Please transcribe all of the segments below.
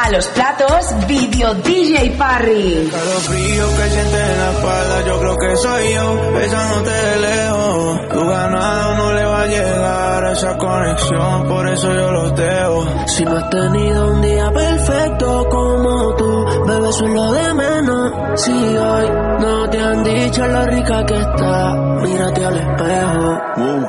A los platos, Video DJ Parry. Cada frío que sientes en la espalda, yo creo que soy yo, besándote de lejos. Tu ganado no le va a llegar a esa conexión, por eso yo los dejo. Si no has tenido un día perfecto como tú, bebé, eso es lo de menos. Si hoy no te han dicho lo rica que está, mírate al espejo.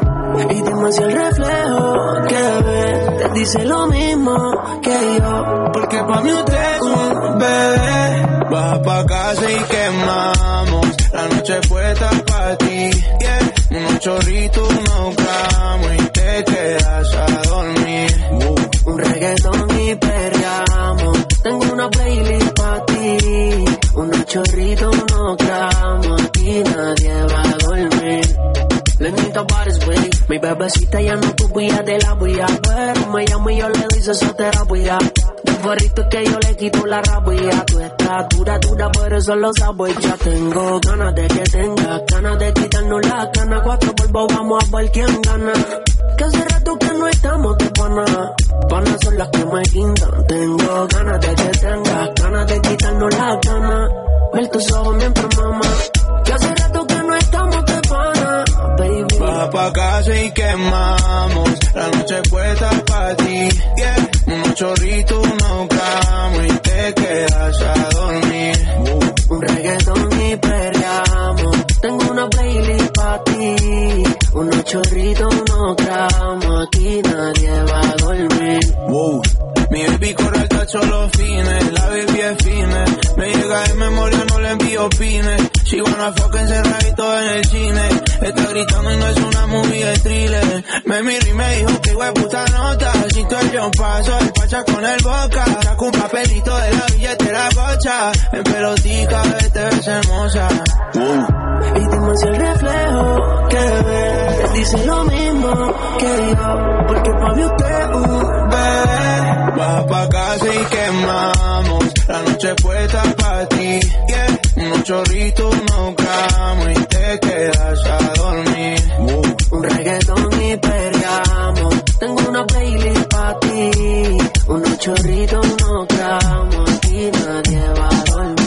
Y dime si el reflejo que ves te dice lo mismo que yo. Porque pa' mí usted es un bebé. Baja pa' casa y quemamos la noche puesta pa' ti, yeah. Unos chorritos, unos gramos y te quedas a dormir. Un reggaetón y perreamos. Tengo una playlist pa' ti. Unos chorritos, unos gramos. Aquí nadie va a dormir. Lenita Bares, güey. Mi bebecita ya no tupía de la bulla, pero me llamo y yo le doy esa terapia. De forrito que yo le quito la rabia. Tú estás dura, dura, pero eso lo sabes. Ya tengo ganas de que tengas ganas de quitarnos la cana. 4 polvos, vamos a ver quién gana. Que hace rato que no estamos de pana. Panas son las que me guindan. Tengo ganas de que tengas ganas de quitarnos la cana. Ver tus ojos mientras mama. Que hace rato que no estamos de pana. Baja pa' casa y quemamos la noche puesta pa' ti, yeah. Unos chorritos, unos gramos y te quedas a dormir. Un reggaetón y perreamos. Tengo una playlist pa' ti. Unos chorritos, unos gramos. Aquí nadie va a dormir. Mi baby corre el tacho los fines, la baby es fine. Me llega en memoria, no le envío pines. She wanna fuck encerradito en el cine. Está gritando y no es una movie de thriller. Me miró y me dijo que güey puta nota. Si tú el yo paso, el pacha con el boca. Saco un papelito de la billetera bocha. En pelotica, te ves hermosa. Y dime si el reflejo que ves te dice lo mismo que yo. Porque pa' mí usted es un bebé. Baja pa' casa y quemamos la noche puesta pa' ti, yeah. Unos chorritos, unos gramos y te quedas a dormir. Un reggaetón y perreamos. Tengo una playlist pa' ti. Unos chorritos, unos gramos. Aquí nadie va a dormir.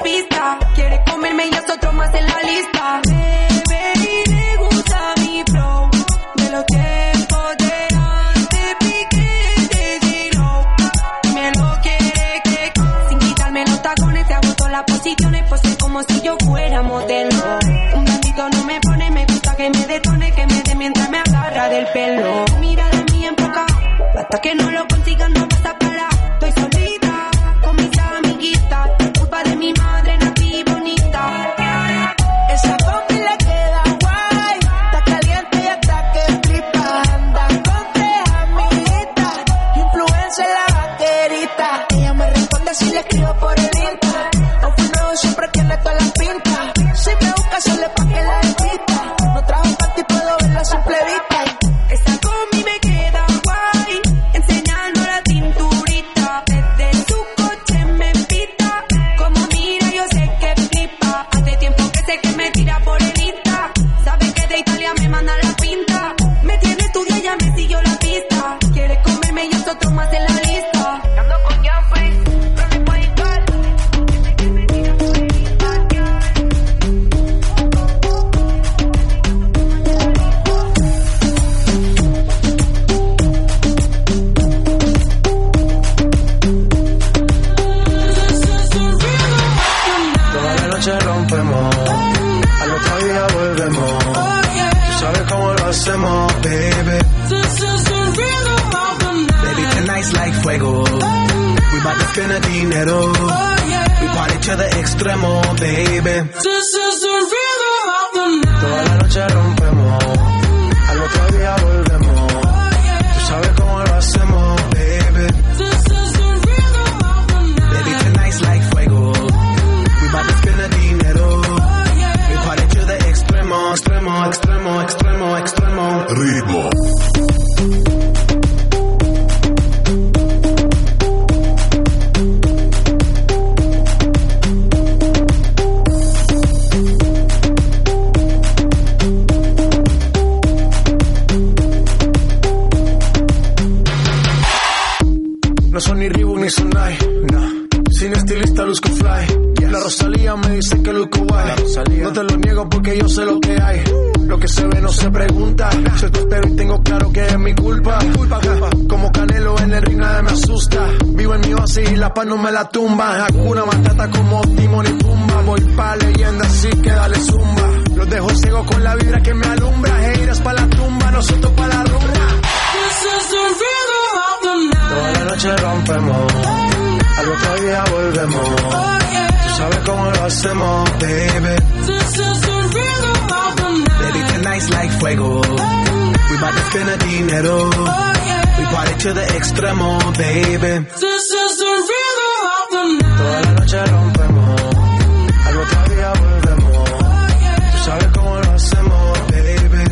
Quiere comerme y es otro más en la lista. Bebé, le gusta mi flow. Hasta que no lo consigan no vas a parar. Estoy solita con mis amiguitas. Culpa de mi madre, nací bonita. Esa combi le queda guay. Está caliente y hasta que flipa. Anda con tres amiguitas. Influencia en la vaquerita. Ella me responde si le escribo por el Insta. Aunque no siempre tiene todas las pintas. Si me busca solo pa' que la invita. No trajo panty y puedo verla a simple vista. Esa combi me queda guay, enseñando la cinturita. Desde su coche me invita. Como mira yo sé que flipa. Hace tiempo que sé que me tira por el Insta. Sabe que de Italia me manda la pinta. Me tiene estudia, ya me siguió la pista. Quiere comerme y otro más en la lista. Ando con Jeffrey, no le puedo igual. Que me tira por el Insta. Toda la noche rompemos, al otro día volvemos. Tú sabes cómo lo hacemos, baby. Baby, tonight's like fuego. We bout to spend the dinero. We party to the extremo, baby. Toda la noche rompemos, al otro día volvemos. Tú sabes cómo lo hacemos, baby. Baby, tonight's like fuego. We bout to spend the dinero. We party to the extremo, extremo, extremo, extremo, extremo. Ritmo. No son ni Reebok ni Sonai, nah. Sin estilista luzco fly. La Rosalía me dice que luzco guay. No te lo niego porque yo sé lo que hay. Lo que se ve no se pregunta. Soy soltero y tengo claro que es mi culpa. Como Canelo en el ring nada me asusta. Vivo en mi oasis y la paz no me la tumba. Hakuna Matata como Timón y Pumba. Voy pa' leyenda así que dale zumba. Los dejo ciego con la vibra que me alumbra. Haters pa' la tumba, nosotros pa' la rumba. Toda la noche rompemos, al otro día volvemos. Tú sabes cómo lo hacemos, baby. Baby, tonight's like fuego. We bout to spend the dinero. We party to the extremo, baby. Toda la noche rompemos, al otro día volvemos. Tú sabes cómo lo hacemos, baby.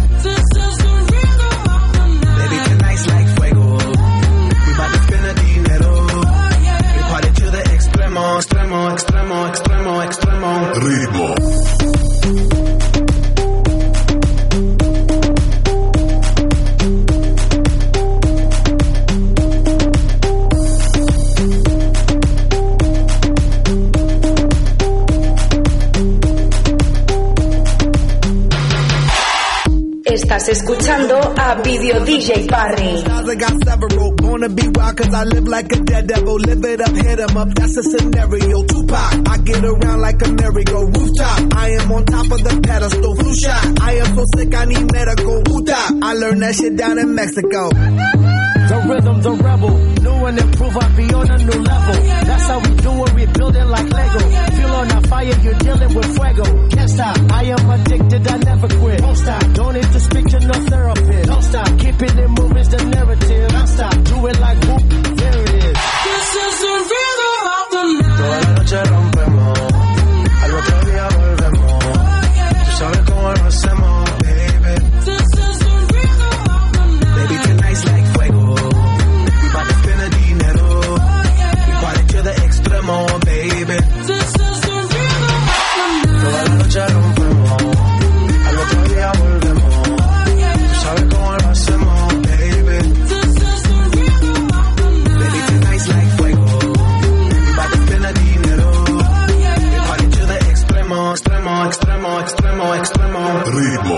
Baby, tonight's like fuego. We bout to spend the dinero. We party to the extremo, extremo, extremo, extremo, extremo. Ritmo. Estás escuchando a Video DJ Parry. I got several, born to be wild cause I live like a dead devil. Live it up, hit 'em up, that's a scenario. Tupac, I get around like a merry-go. Rooftop, I am on top of the pedestal. Flu shot, I am so sick I need medical. Utah, I learned that shit down in Mexico. The rhythm's a rebel, new and improve, I'll be on a new level. That's how we do it, we build it like Lego. Feel on a fire, you're dealing with fuego. Can't stop, I am addicted, I never quit. Won't stop, don't need to speak to no therapist. Don't stop, keeping it moving's the narrative. Don't stop, do it like whoop, there it is. This is the rhythm of the night. Toda la noche rompemos, al otro día volvemos. Tú sabes cómo lo hacemos, baby. This is the rhythm of the night. Baby, tonight's like fuego. We bout to spend the dinero. We party to the extremo, baby. This is the rhythm of the night. Toda la noche rompemos, al otro día volvemos. Tú sabes cómo lo hacemos, baby. This is the rhythm of the night. Baby, tonight's like fuego. We bout to spend the dinero. We party to the extremo, extremo, extremo, extremo, extremo. Ritmo.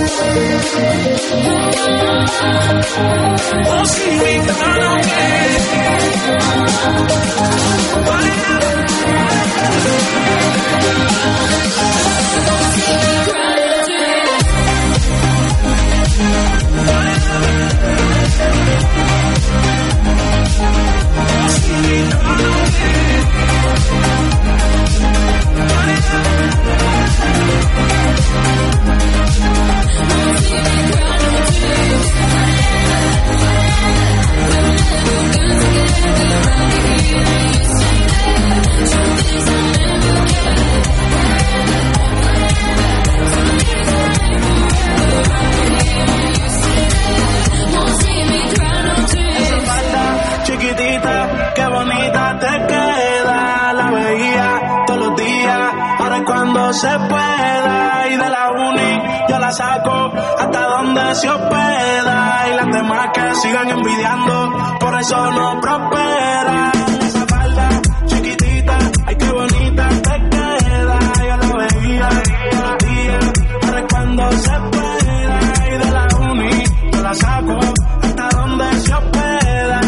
Oh, see me gone chiquitita, qué bonita te queda. La veía todos los días, ahora es cuando se pueda. Y de la uni yo la saco hasta donde se hospeda. Y las demás que sigan envidiando, por eso no prospera. Esa falda chiquitita, ay qué bonita te queda. Yo la veía todos los días, ahora es cuando se pueda. Y de la uni yo la saco hasta donde se hospeda.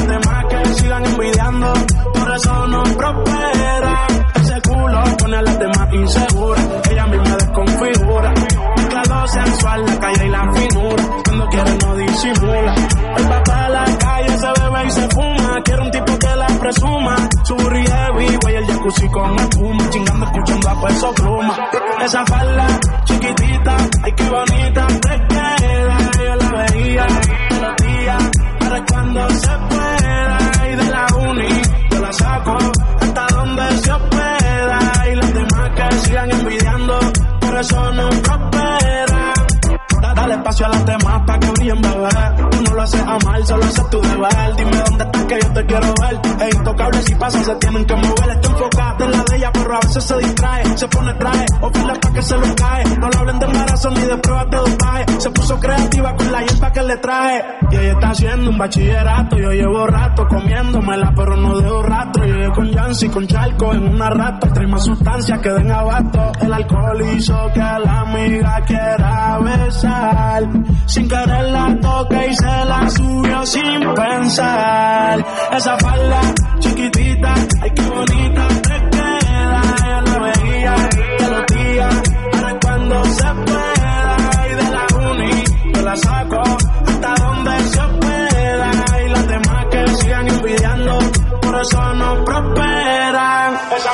Envidiando, por eso no prospera. Ese culo pone a las demás inseguras. Ella misma desconfigura. Mezcla lo sensual, la calle y la finura. Cuando quiere no disimula. El papá a la calle se bebe y se fuma. Quiere un tipo que la presuma. Su burri heavy, güey, el jacuzzi con espuma. Chingando, escuchando a Peso Pluma. Esa falda chiquitita, ay qué bonita te queda. Yo la veía todos los días, ahora es cuando se pueda. Y de la uni yo la saco hasta donde se hospeda. Y las demás que sigan envidiando, por eso no prospera. Dale espacio a las demás pa' que brillen, bebé. Tú no lo haces a mal, solo haces tu deber. Dime dónde estás que yo te quiero ver. Es intocable, si pasa se tienen que mover. Está enfocada en la de ella, pero a veces se distrae. Se pone traje, o fila pa' que se lo cae. No le hablen de embarazo ni de pruebas de dopaje. Se puso creativa con la hierba que le traje. Y ella está haciendo un bachillerato. Yo llevo rato comiéndomela, pero no dejo rastro. Yo llegué con Yancy, con Charco en una rata. Trae más sustancias que den abasto. El alcohol hizo que la amiga quiera besar. Sin querer la toque y se la subió sin pensar. Esa falda chiquitita, ay qué bonita te queda. Yo la veía todos los días, ahora es cuando se pueda. Y de la uni yo la saco hasta donde se hospeda. Y las demás que sigan envidiando, por eso no prosperan. Esa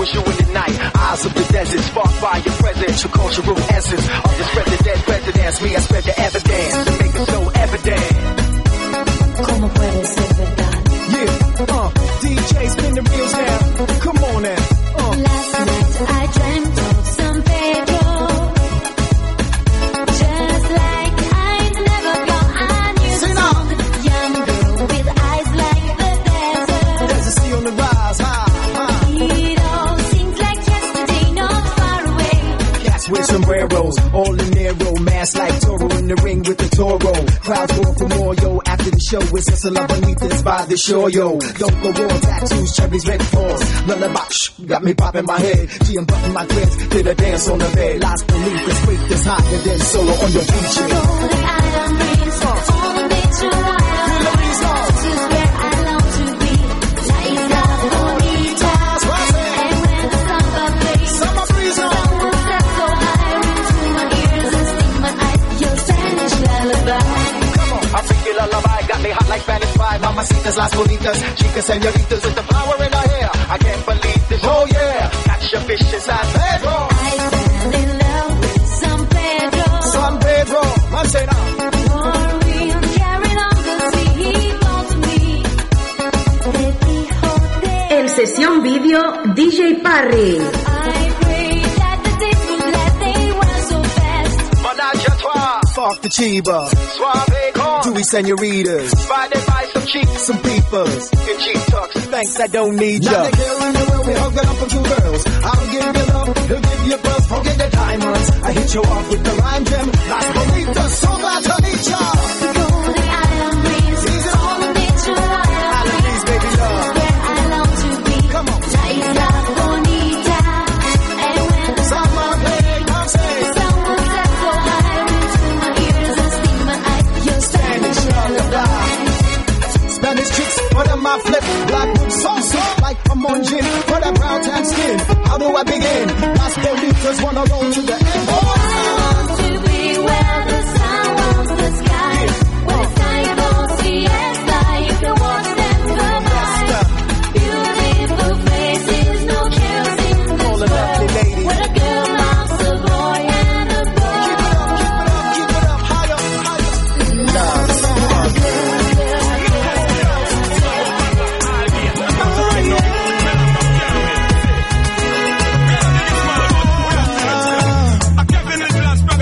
was you in the night. Eyes of the desert, sparked by your presence. Your cultural essence of the spread the dead presidents. Me, I spread the evidence to make it so evident. ¿Cómo puede ser verdad? Yeah, DJ, spin the wheels now. Come on now. Last night I dreamt of San Pedro. Just like I'd never gone. I knew the young girl with eyes like the desert. There's a sea on the rise, It all seems like yesterday, not far away. Cats with sombreros, all in narrow, mask like Toro in the ring with the Toro. Crowds go for more, yo. After the show, it's just a love bonitas by the shore, yo. Don't go war, tattoos, cherries, red paws. Lullaby, got me popping my head. She unbuttoned my dress, did a dance on the bed. Las bonitas, wait this hotter than solo on your beach. Golden island breeze, on the beach of Island. This is where I long to be. La isla bonita. And when the samba plays, someone steps so high into my ears and sting my eyes. Your Spanish lullaby. I freaky lullaby, got me hot like Spanish fly. Mamacitas, las bonitas, chicas, señoritas with the flower in her hair. I can't believe this, oh yeah. Catch your fish inside Pedro. I fell in love with San Pedro. San Pedro, man, say now. For real, carried on the sea, he called to me. Le dijo de En sesión vídeo, DJ Parry. I pray that the days would let they were so fast. Menage à trois, Fuck the chiba. suave con. Dewey senoritas. Inspired by some cheeks Some peepers. in cheap tucks. Thanks, I don't need ya. Not the girl in the world, we hug it up for two girls. I'll give you love, he'll give you buzz. Forget the diamonds. I hit you off with the rhyme gem. Las bonitas, so glad to meet ya. The golden island breeze, on the beach of Island. Island breeze, baby love. Where I long to be. Come on. La isla bonita. And when the Summer play, come say. someone steps so high into my ears and sting my eyes. Your Spanish lullaby. Spanish chicks, but on my flip. Black boots, so soft like I'm on gin. For that brown tan skin, how do I begin? Las bonitas wanna roll to the end. I want to be where the sun warms the sky. When it's time for siesta, you can watch them go by. Beautiful faces, no cares in this All the lovely world. ladies. Where a girl loves a boy and a boy. Keep it up, higher, higher. Love. Kevin is last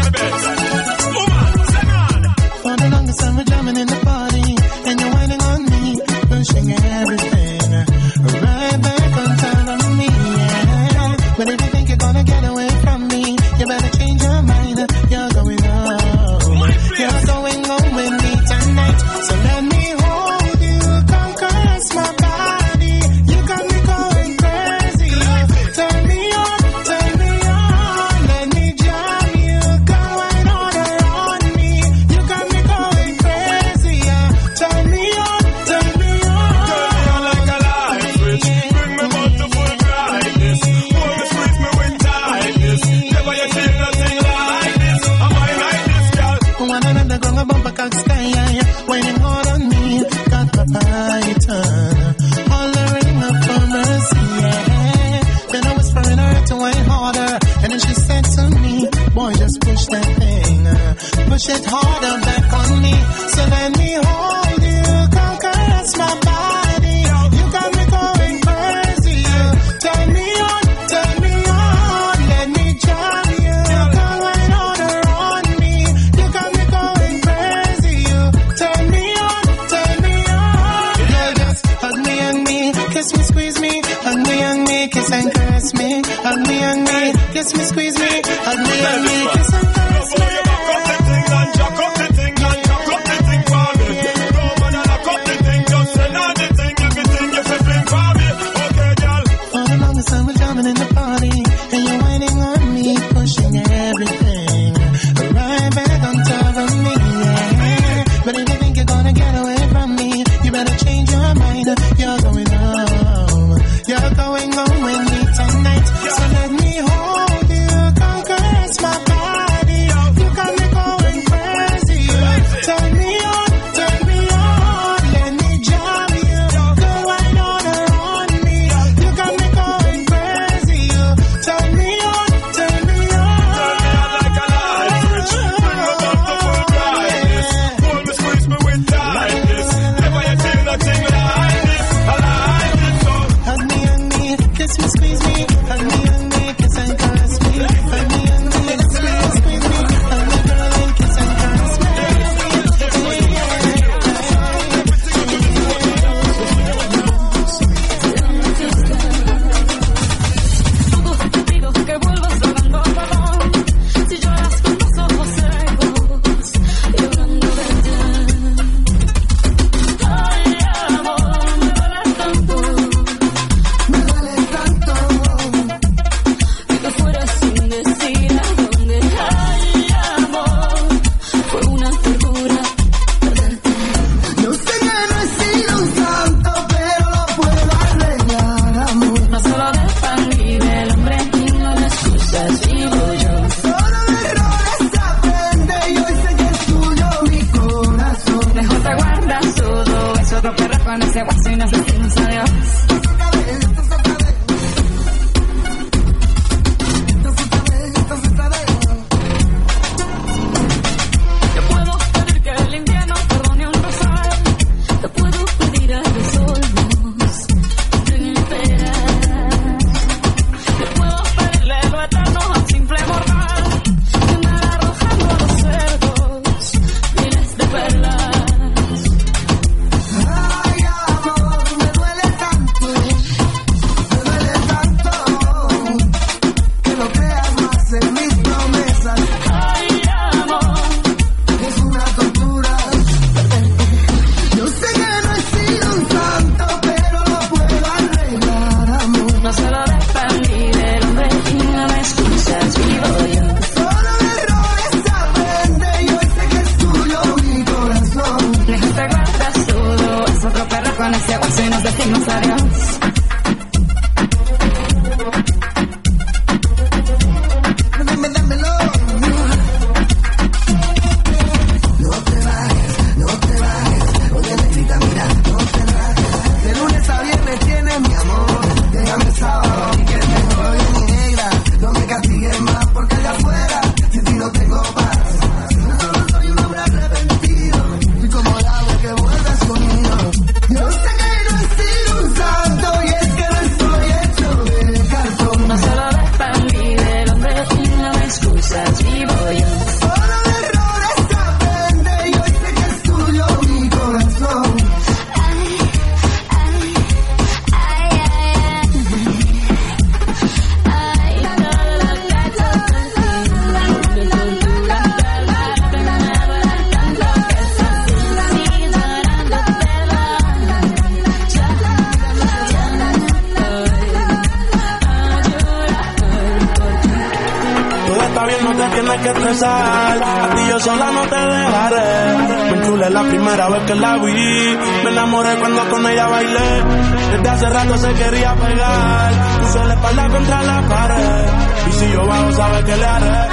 con ese guaso y nos decimos adiós. que estresar. A ti yo sola no te dejaré. Me enchulé la primera vez que la vi. Me enamoré cuando con ella bailé. Desde hace rato se quería pegar. Puse la espalda contra la pared. Y si yo bajo, sabes que le haré.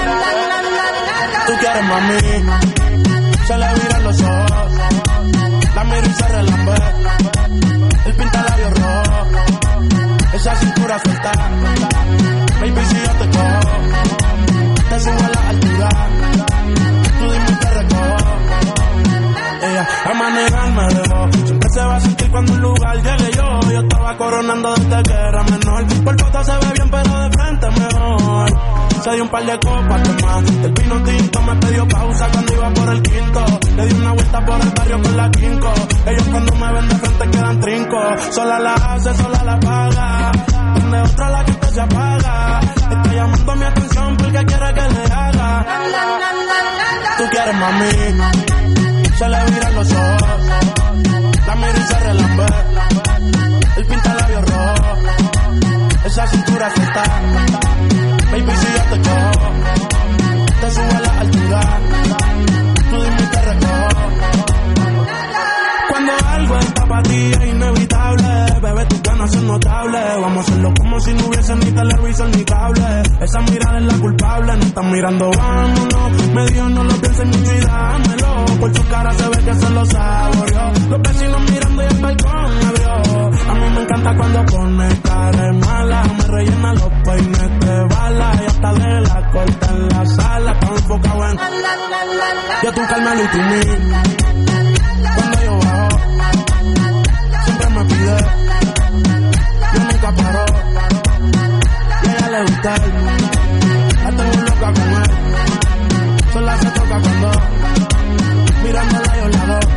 Tú quieres, mami. Se le viran los ojos. La miro y se relambe. El pinta labios rojo. Esa cintura suelta. Baby, si yo te cojo, te subo a la altura. Tú dime y te recojo. Ella a manejar me dejó. Siempre se va a sentir cuando un lugar llegue yo. Yo estaba coronando desde que era menor. Por foto se ve bien, pero de frente mejor. Se dio un par de copas de más. El vino tinto me pidió pausa cuando iba por el quinto. Le di una vuelta por el barrio con la quinco. Ellos cuando me ven de frente quedan trincos. Sola la hace, sola la paga. Donde otra la que se apaga. Está llamando mi atención porque quiere que le haga. Tú quieres, mami. Se le viran los ojos. La miro y se relambe. El pinta labios rojo. Esa cintura suelta. Baby, si yo te cojo, te subo a la altura. Tú dime y te recojo. Cuando algo está para ti es inevitable. Bebé, tus ganas son notables. Vamos a hacerlo como si no hubiese ni televisor ni cable. Esa mirada es la culpable. No están mirando, vámonos. Me dijo no lo pienses mucho y dámelo. Por su cara se ve que se lo saboreó. Los vecinos mirando y el balcón abrió. A mí me encanta cuando pone cara mala. Me rellena los peines de bala. Y hasta de la corta en la sala. Estaba enfocado en yo tu Carmelo y tu mí. Cuando yo bajo siempre me pide. Yo nunca paro. Y a ella le gusta. La tengo loca con él. Sola se toca cuando mirándola yo la doy.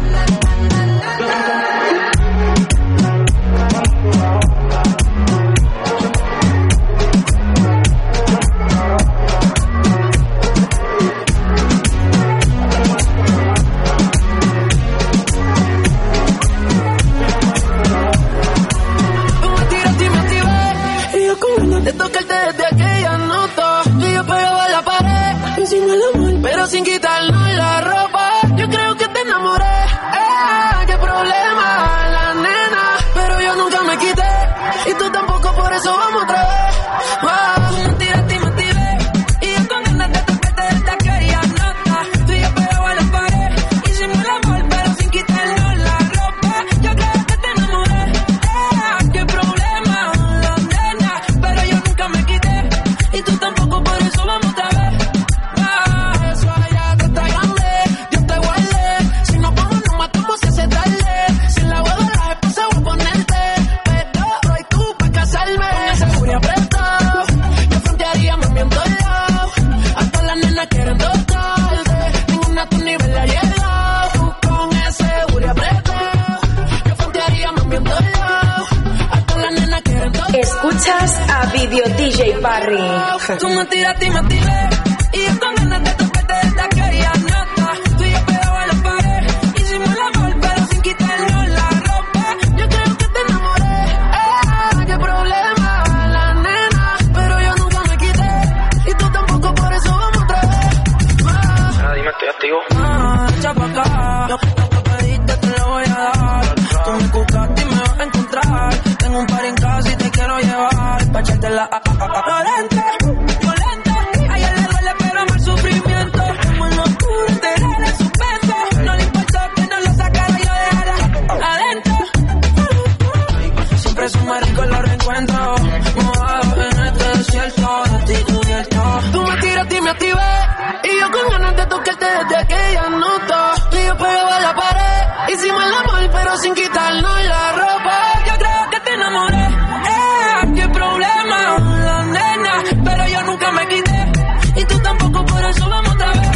Video DJ Parry. Tú me tiraste y me tiré, y yo con ganas de tocarte desde aquella nota. Tú y yo pegados a la pared, hicimos el amor pero sin quitarnos la ropa. Yo creo que te enamoré, qué problema la nena, pero yo nunca me quité, y tú tampoco, por eso vamos otra vez. Dime, estoy activo. Echa pa' acá, lo que pediste te lo voy a dar. Tú me buscaste y me vas a encontrar. Tengo un par en casa y te quiero llevar pa' echarte la violenta. A ella le duele pero amar sufrimiento. Como en octubre te en suspenso. No le importó que no lo sacara y lo dejara adentro. Siempre es un marico los reencuentros, mojado en este desierto, de ti cubierto. Tú me tiraste y me activé, y yo con ganas de tocarte desde aquella nota. Tú y yo pegado a la pared, hicimos el amor pero sin quitarnos la ropa. Yo creo que te enamoré, qué problema la nena, pero yo nunca me quité, y tú tampoco, por eso vamos otra vez.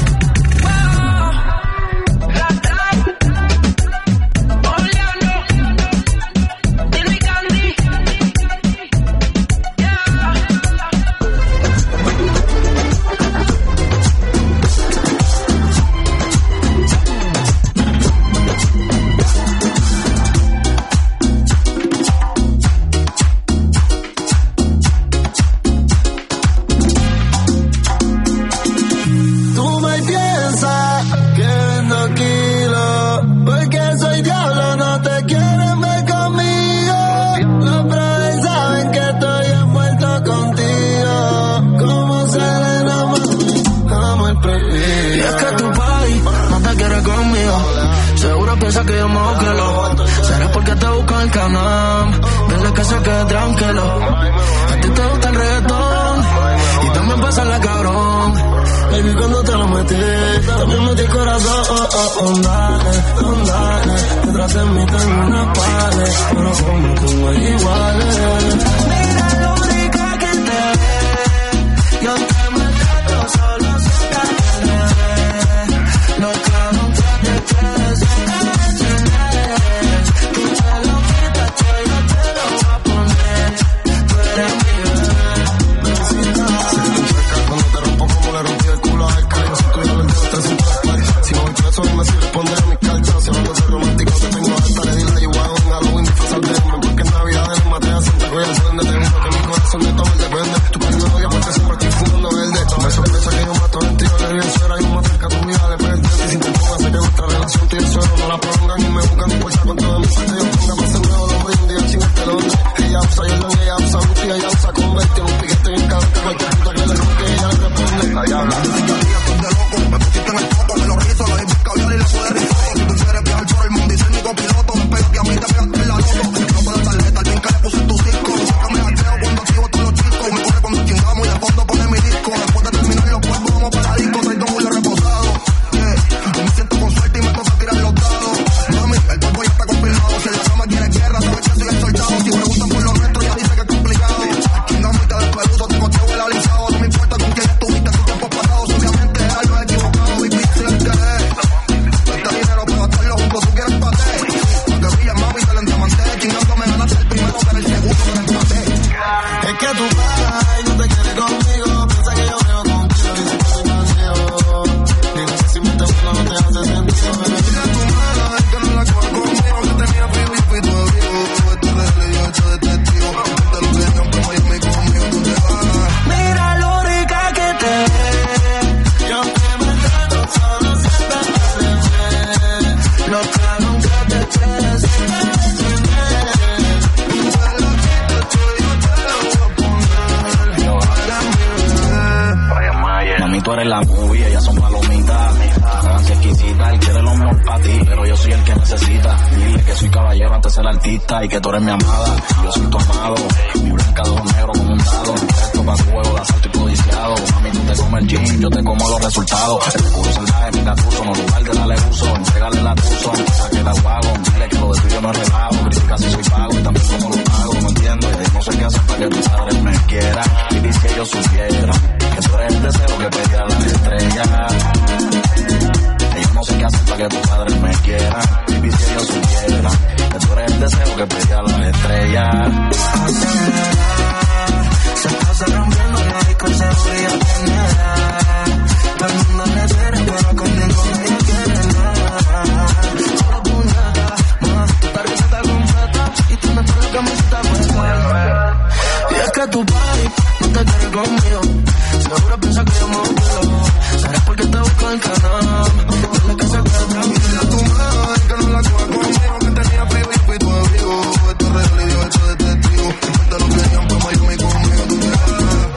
Piensa que yo me que lo será porque te busco el canal. Dile que se quede tranquilo. A ti te gusta el reggaetón y también pásala cabrón. Baby, cuando te lo metí, también metí el corazón. Dale, detrás de mí tengo una pared, pero como tú no hay iguales. Mira lo rica que te ve, yo te meto solo si te quiere. No claro que te quedes. Tú eres la movie, ellas son palomitas. Fragancia exquisita, él quiere lo mejor para ti, pero yo soy el que necesita. Dile que soy caballero antes de ser artista y que tú eres mi amada. Yo soy tu amado, mi blanca de ojos negros como un dado. Esto para tu juego de asalto y codiciado. Mami, tú te comes el gym, yo te como los resultados. El escudo salvaje, mi gatuso, no lugar de darle uso. Entregale la tuzo, saque la guago. Dile que lo de tuyo no es relajo. Critica si soy pago y también como lo pago, no entiendo. Y no sé qué hacer para que tus padres me quieran. Y dice que yo supiera que tú eres el deseo que pedía la estrella. Yo no sé qué hacer para que tus padres me quieran. Y si yo supiera que tú eres el deseo que pedía la estrella. Se ella tiene edad. Todo el mundo le quiere, pero conmigo nadie quiere nada. Solo puñeta, más tu tarjeta está completa y tú me pones camiseta puesta. Y es que tu party no te quiere conmigo. Seguro piensa que yo me olvido. ¿Será porque te busco el canal? Dile que se quede tranquila tu madre, que no la coja conmigo, que tenía frío y fui tu abrigo. Esto es real y yo hecho de testigo. Importa lo que digan, pues Miami conmigo, tú verás.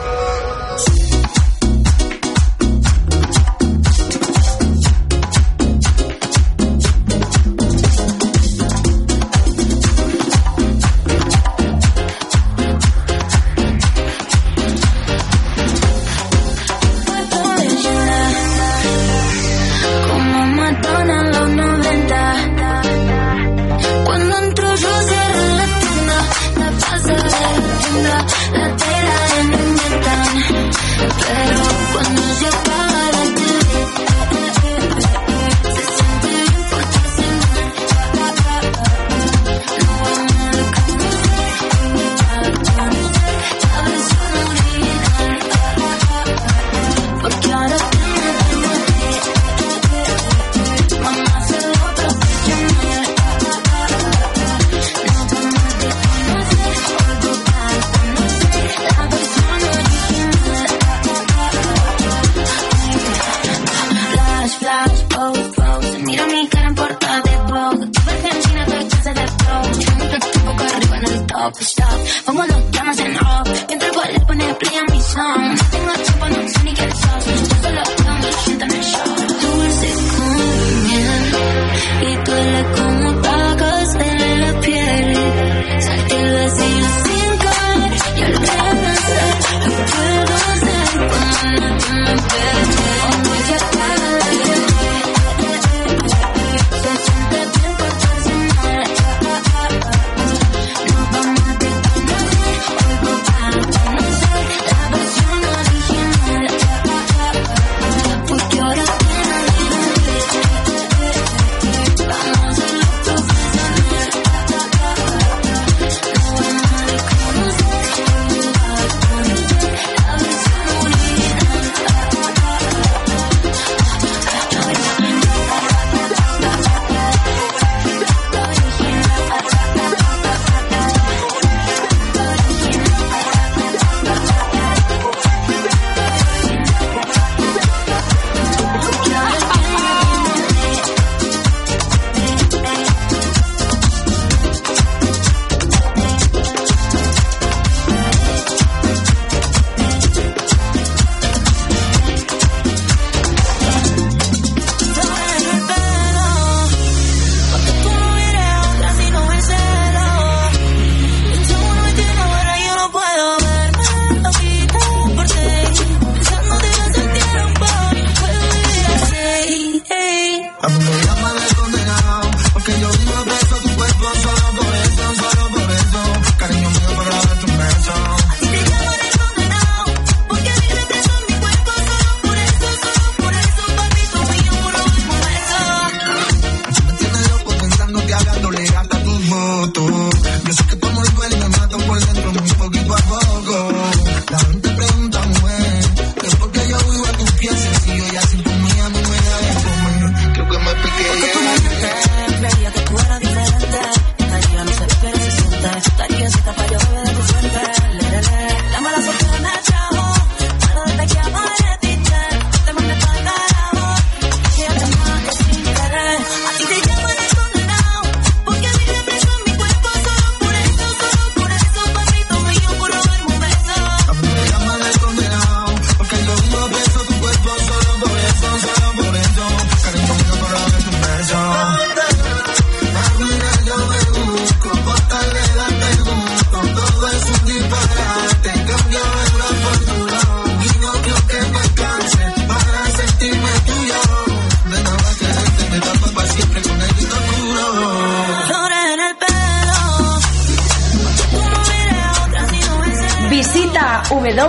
Visita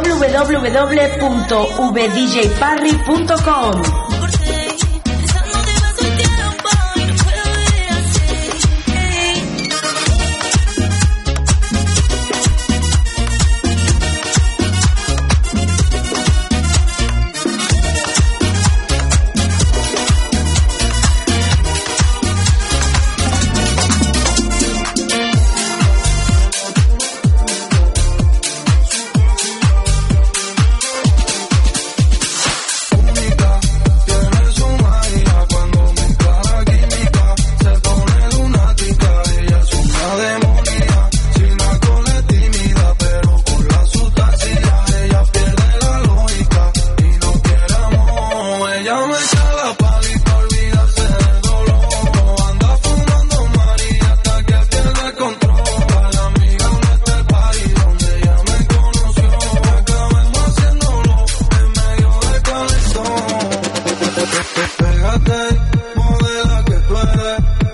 www.vdjparry.com.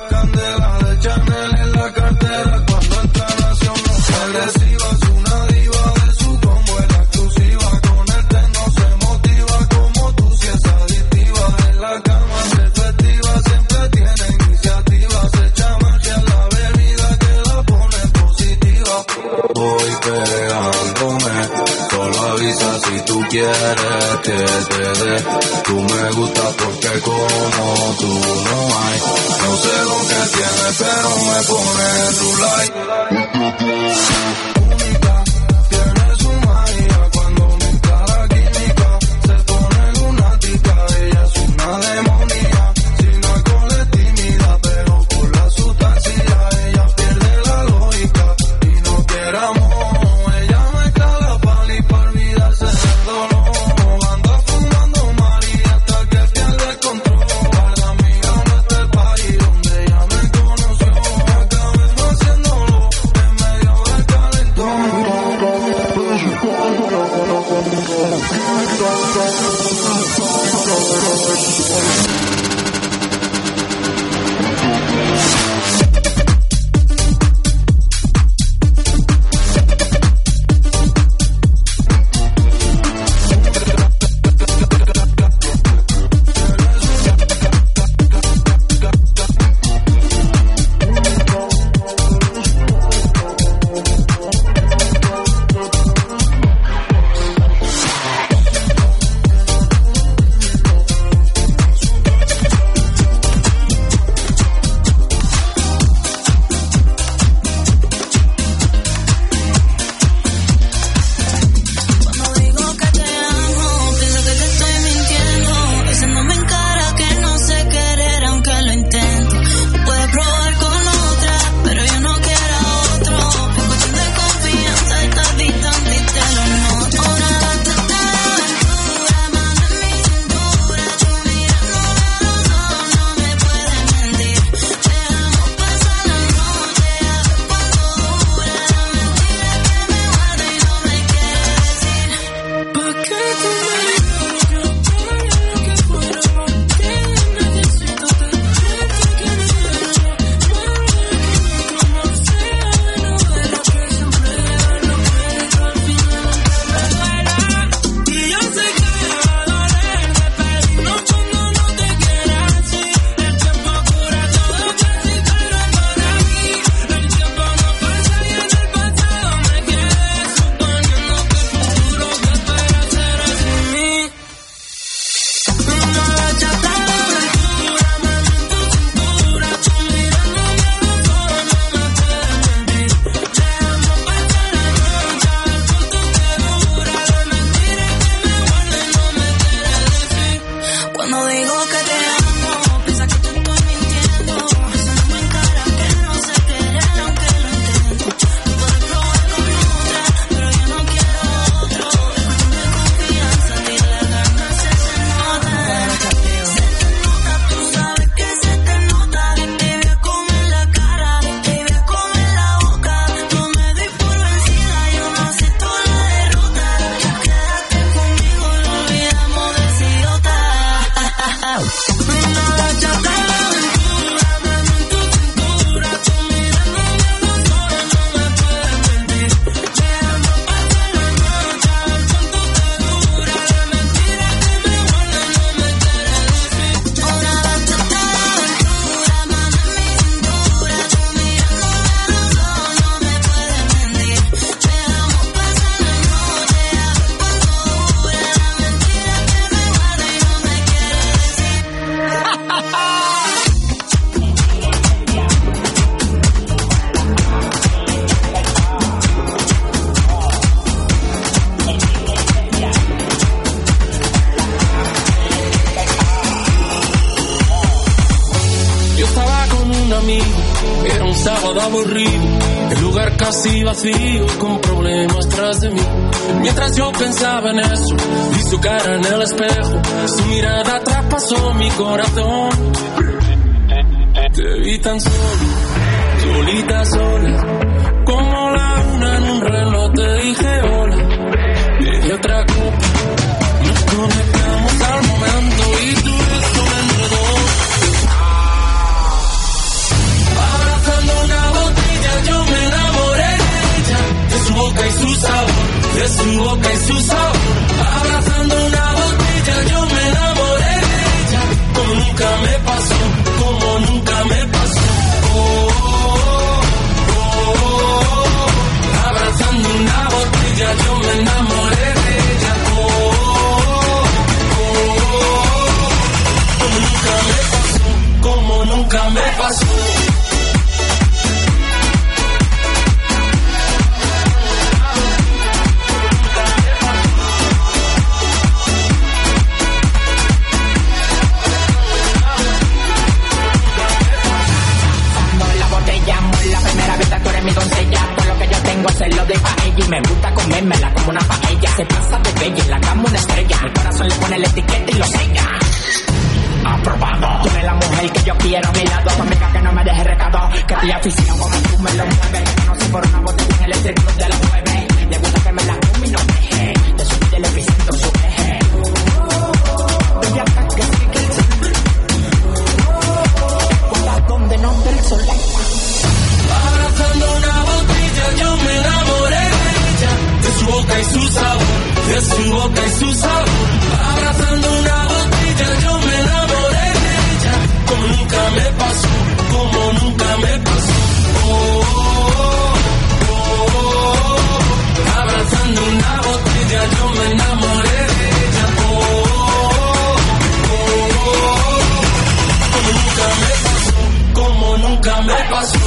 candela de Chanel en la cartera. Cuando entra nación no agresiva, es una diva de su combo es la exclusiva. Con el té no se motiva como tú si es adictiva. En la cama es efectiva, siempre tiene iniciativa. Se echa magia en la bebida que la pone positiva. Voy pegándome, solo avisa si tú quieres que te dé. Tú me gustas porque como tú no hay. No sé lo que tiene, pero me pone en tu like. Única, tiene su magia cuando mezcla la química. Se pone lunática, ella es una demonía. Sin alcohol es tímida, pero por la sustancia ella pierde la lógica y no quiere amor. Ella mezcla la pali para olvidarse del dolor. Anda fumando María hasta que pierde el control. Para amiga no este party donde ella me conoció. Acabemos haciéndolo en medio del calentón. sábado aburrido, el lugar casi vacío, con problemas tras de mí. Mientras yo pensaba en eso, vi su cara en el espejo, su mirada traspasó mi corazón. Te vi tan solo, solita sola, como la luna en un reloj. Te dije hola, pedí otra copa, nos conectamos al momento y tu beso me enredó. ahora tú eres mi doncella. Por lo que yo tengo se lo doy pa' ella. Y me gusta comérmela como una paella. Se pasa de bella, en la cama una estrella. Mi corazón le pone la etiqueta y lo sella. Aprobado. Tú eres la mujer que yo quiero a mi lado. Tu amiga que no me deje recado. Que estoy aficionado como tú me lo mueves. Te conocí por una botella en el círculo de los 9. Le gusta que me la come y no deje. De subir el epicentro su eje. Desde acá que sigue el sol. Guarda donde no ve el sol. Abrazando una botella yo me enamoré de ella. De su boca y su sabor. De su boca y su sabor. Abrazando una botella yo me enamoré de ella. Como nunca me pasó. Como nunca me pasó. Oh, oh, oh, oh. Abrazando una botella yo me enamoré de ella. Oh, oh, oh, oh. Como nunca me pasó. Como nunca me pasó.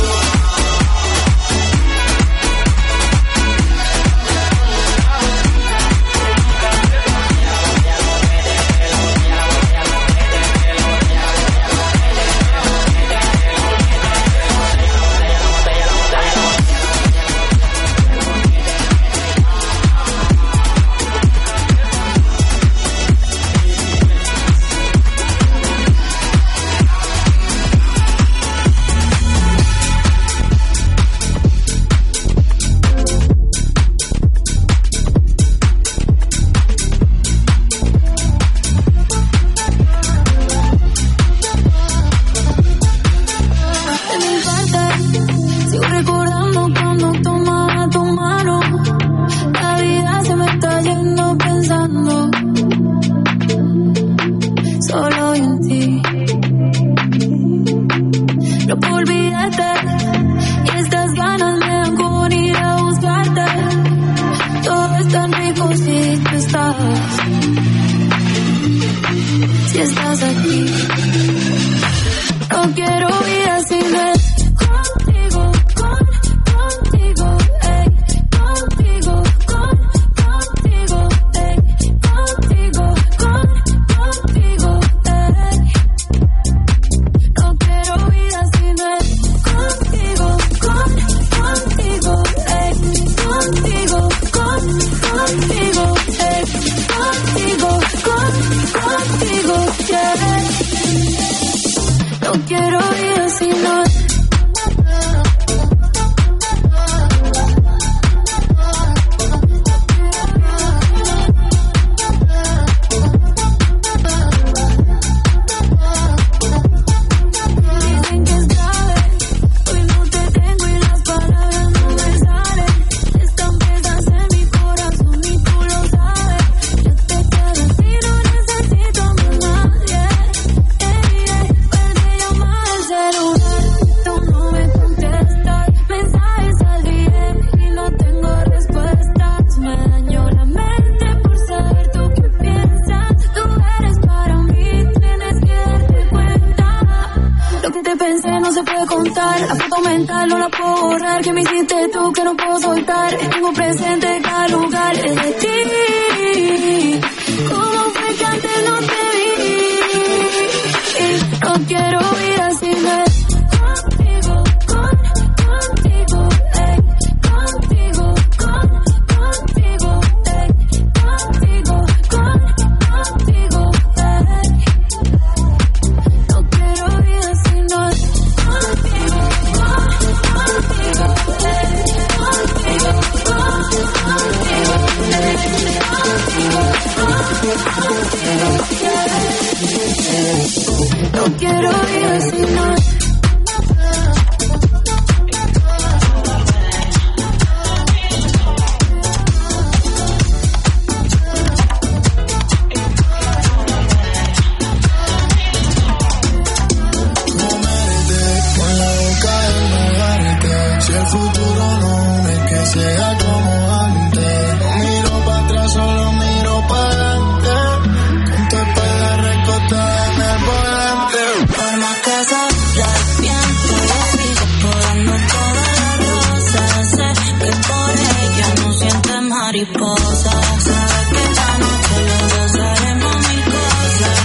mariposa. Sabes que esta noche los dos haremos mil cosas.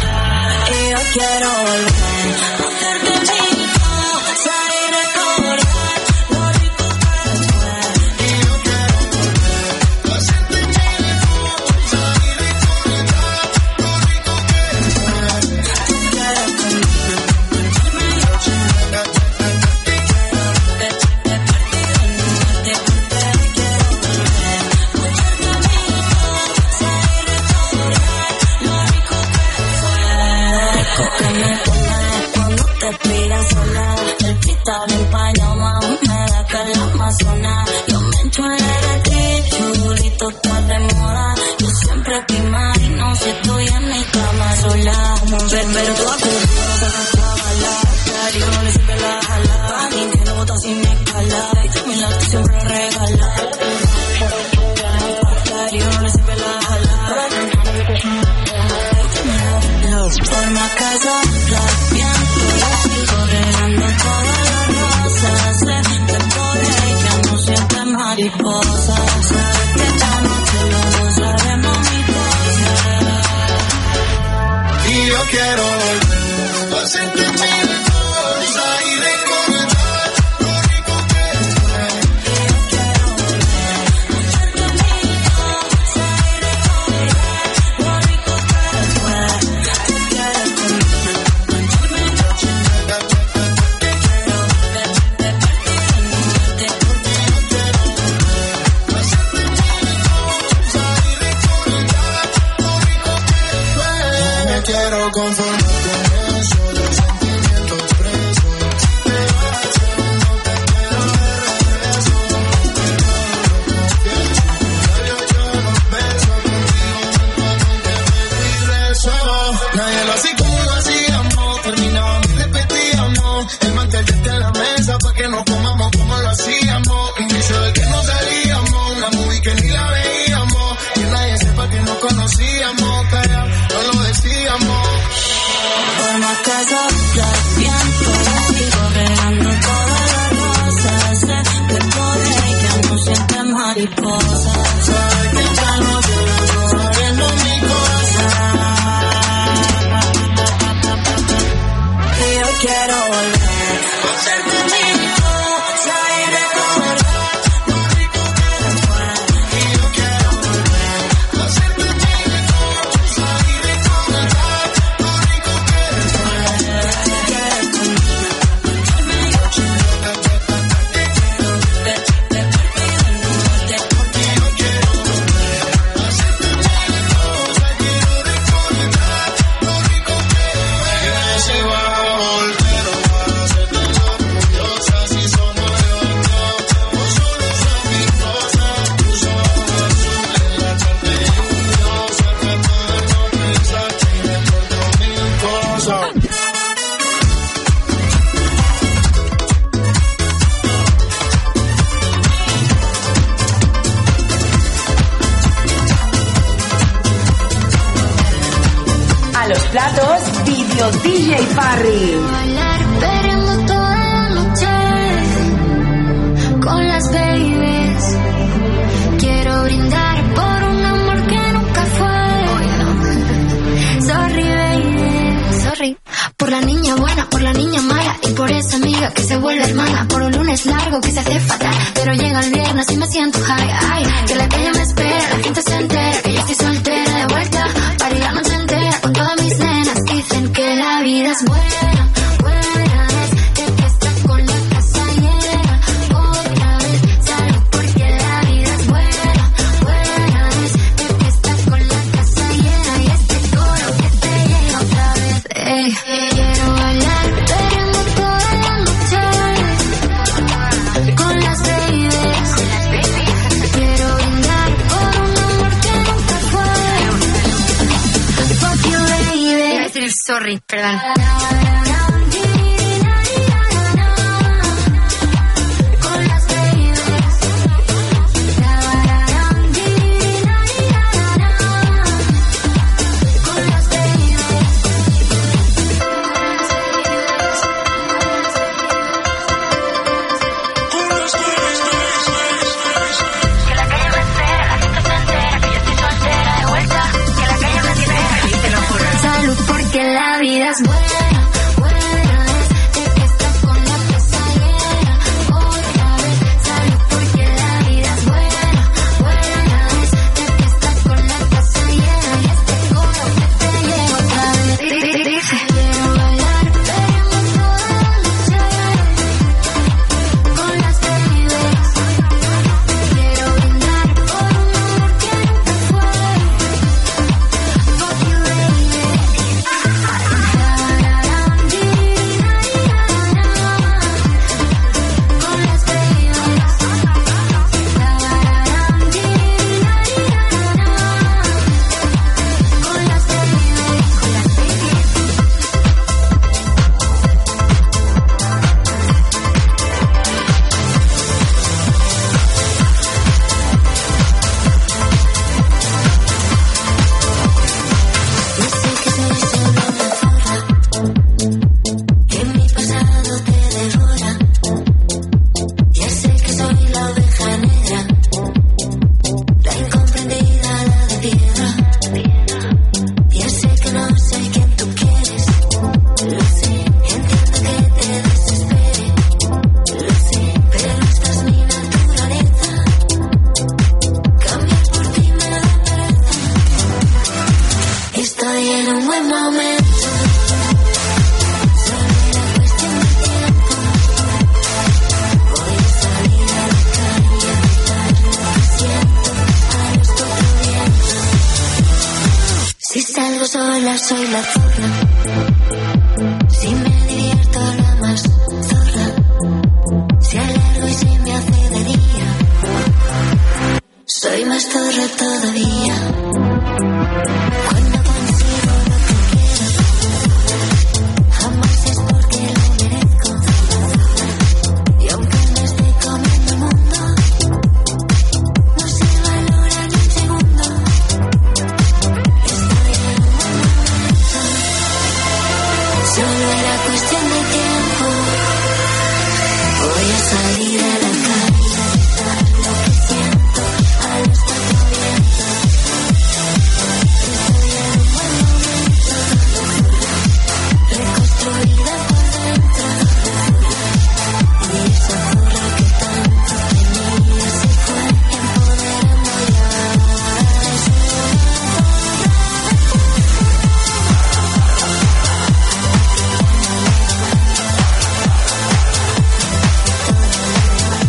Y yo quiero volver a hacerte mil cosas y recordar. Pero tú contigo no te gastaba la digo, siempre la jala. Nintendo bota sin escala. Y también la que siempre regala. La siempre la jala. Por más que sopla viento, yo sigo regando todas las rosas. Sé que por ella no sientes mariposa. Sabes que esta noche los dos haremos mi cosa. Y yo quiero volver a sentir mil cosas y recordar lo rico que fue. Y yo quiero volver a sentir mil cosas y recordar lo rico que fue. Tú quieres conmigo, mancharme la chingada, te quiero ver, de perdida, porque yo quiero volver a sentir mil cosas y recordar lo rico que fue. No me quiero conformar con eso de sentimientos presos. Te vas y no te quiero de regreso. Yo los besos contigo, y rezo. Nadie lo hacía como lo hacíamos. Terminábamos y repetíamos. El mantenerte en la mesa pa' que nos comamos como lo hacíamos. Inicio de que no salíamos. Una movie que ni la veíamos. Que nadie sepa que nos conocíamos. Calla, no lo decíamos. Por más que sopla viento, yo sigo regando todas las rosas. Sé que por ella no sientes mariposa. Sabes que esta noche los dos sabiendo mi cosa. Y yo quiero volver a hacerte mil cosas y recordar lo rico que fue. Y yo quiero volver a hacerte mil cosas y recordar lo rico que fue. Tú quieres conmigo, mancharme la chingada, te quiero ver, de perdida, porque yo quiero volver a hacerte mil cosas, quiero recordar lo rico que fue. Y ese bajo voltero para hacerte orgullosa. Si somos los dos, vos solo sos mi cosa. Tus ojos azules, la tarde lluviosa. Trato de no pensarte y recuerdo mil cosas. A los platos, Video DJ Farry. Bailar perreando toda la noche con las babies. Quiero brindar por un amor que nunca fue. Sorry, baby, sorry. Por la niña buena, por la niña mala y por esa amiga que se vuelve hermana. Por un lunes largo que se hace fatal, pero llega el viernes y me siento high. Ay, que la calle me espera, la gente se entera que yo estoy soltera de vuelta. Para la noche entera con todas mis nenas. Dicen que la vida es buena, buena es de que estás con la casa llena. Otra vez salgo porque la vida es buena, buena es de que estás con la casa llena. Y este coro que te llega otra vez. Quiero bailar perreando toda la noche con las babies. Quiero brindar por un amor que nunca fue. Fuck you, baby. Iba a decir sorry, perdón. Con las babies. Con las babies. Que la calle me espera, la gente se entera que yo estoy soltera de vuelta. Que la calle me espera y te lo juro. Salud porque la vida es buena. soy la zorra. Si me divierto la más zorra. Si alargo y se me hace de día. Soy más zorra todavía. Cuando consigo lo que quiero, jamás es porque lo merezco. Y aunque me esté comiendo el mundo, no se valora ni un segundo. Estoy en un buen momento. Solo era cuestión de tiempo. Voy a salir a la calle a gritar lo que siento a los 4 vientos. Estoy en un buen momento, reconstruida por dentro. Y esa zorra que tanto tenía se fue empoderando ya. Es una zorra.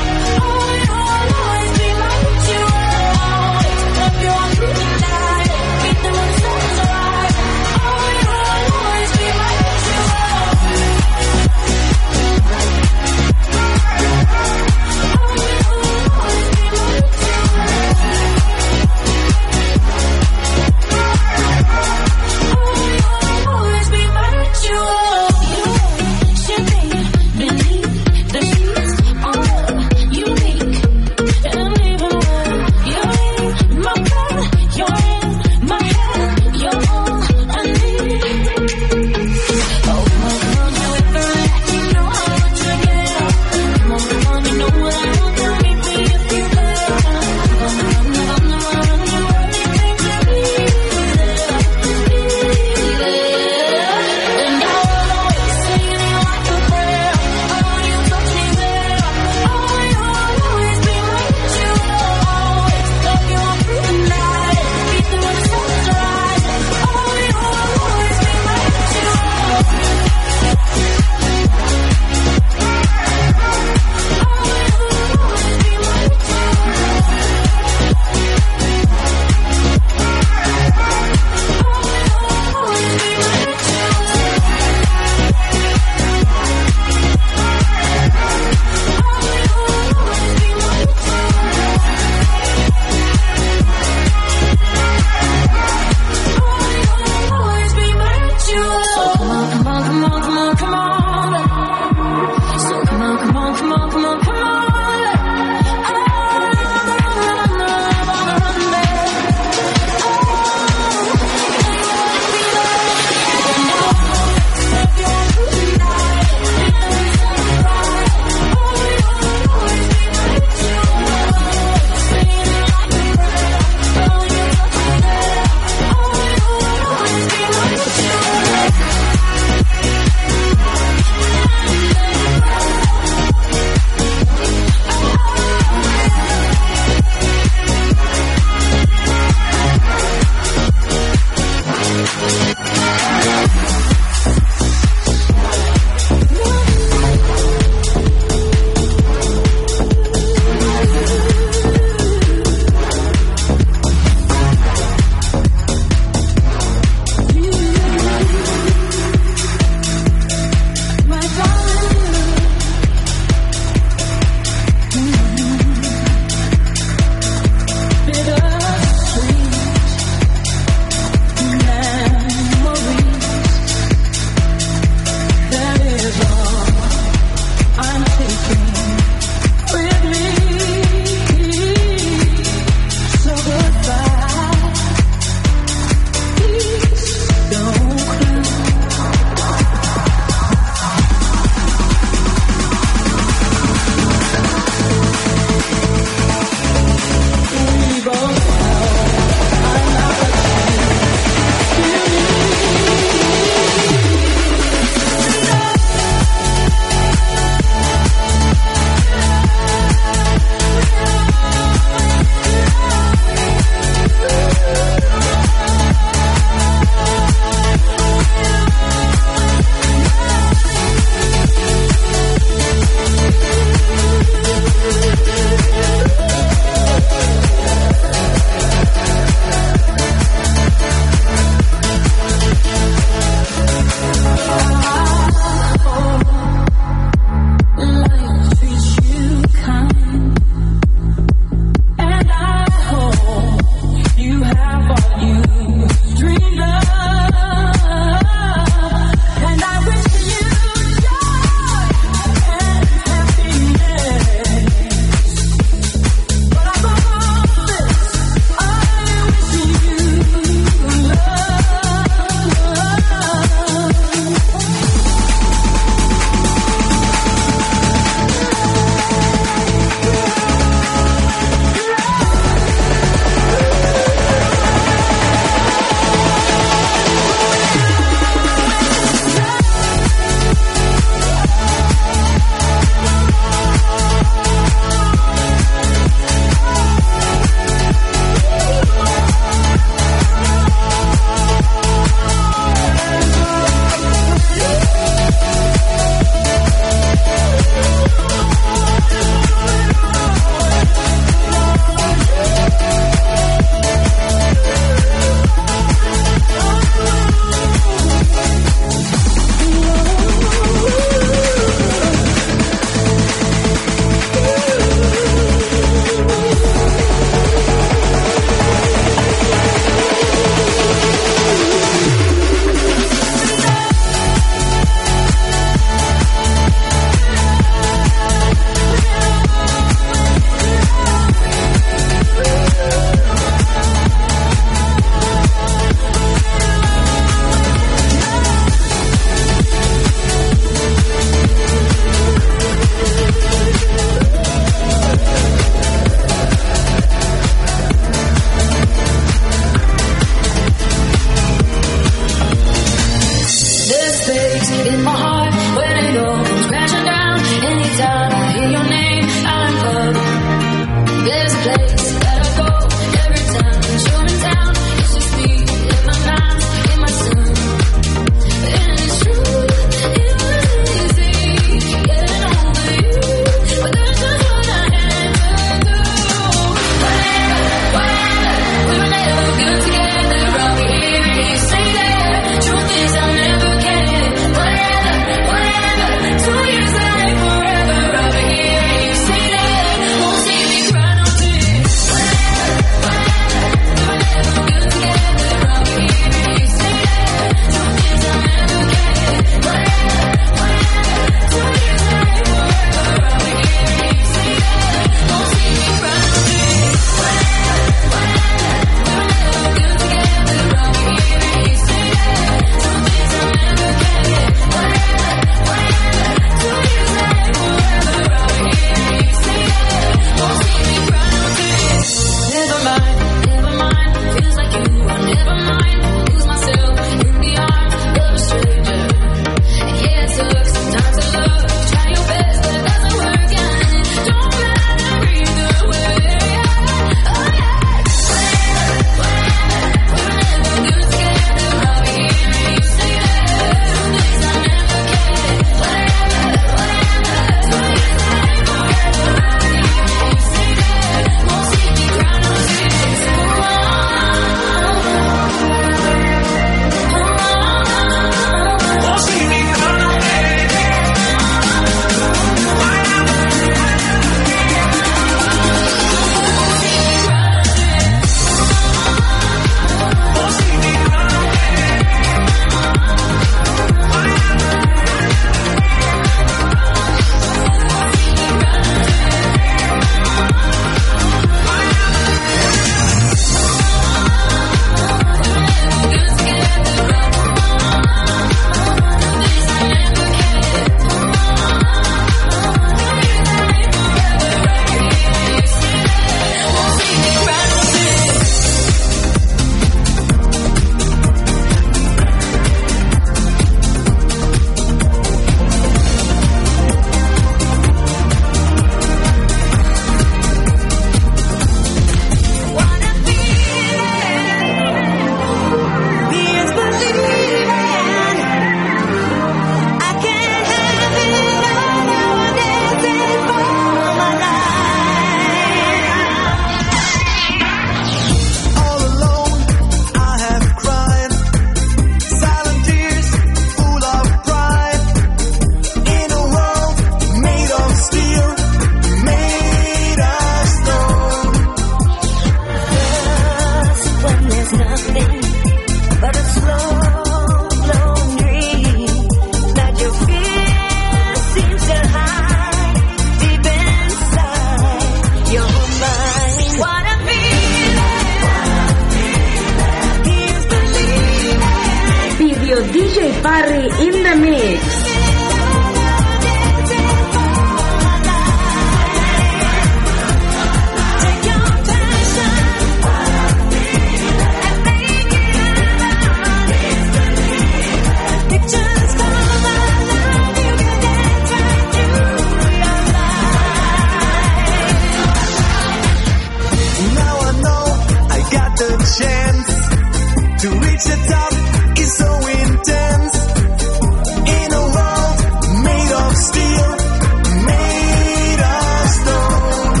chance to reach the top is so intense. In a world made of steel, made of stone.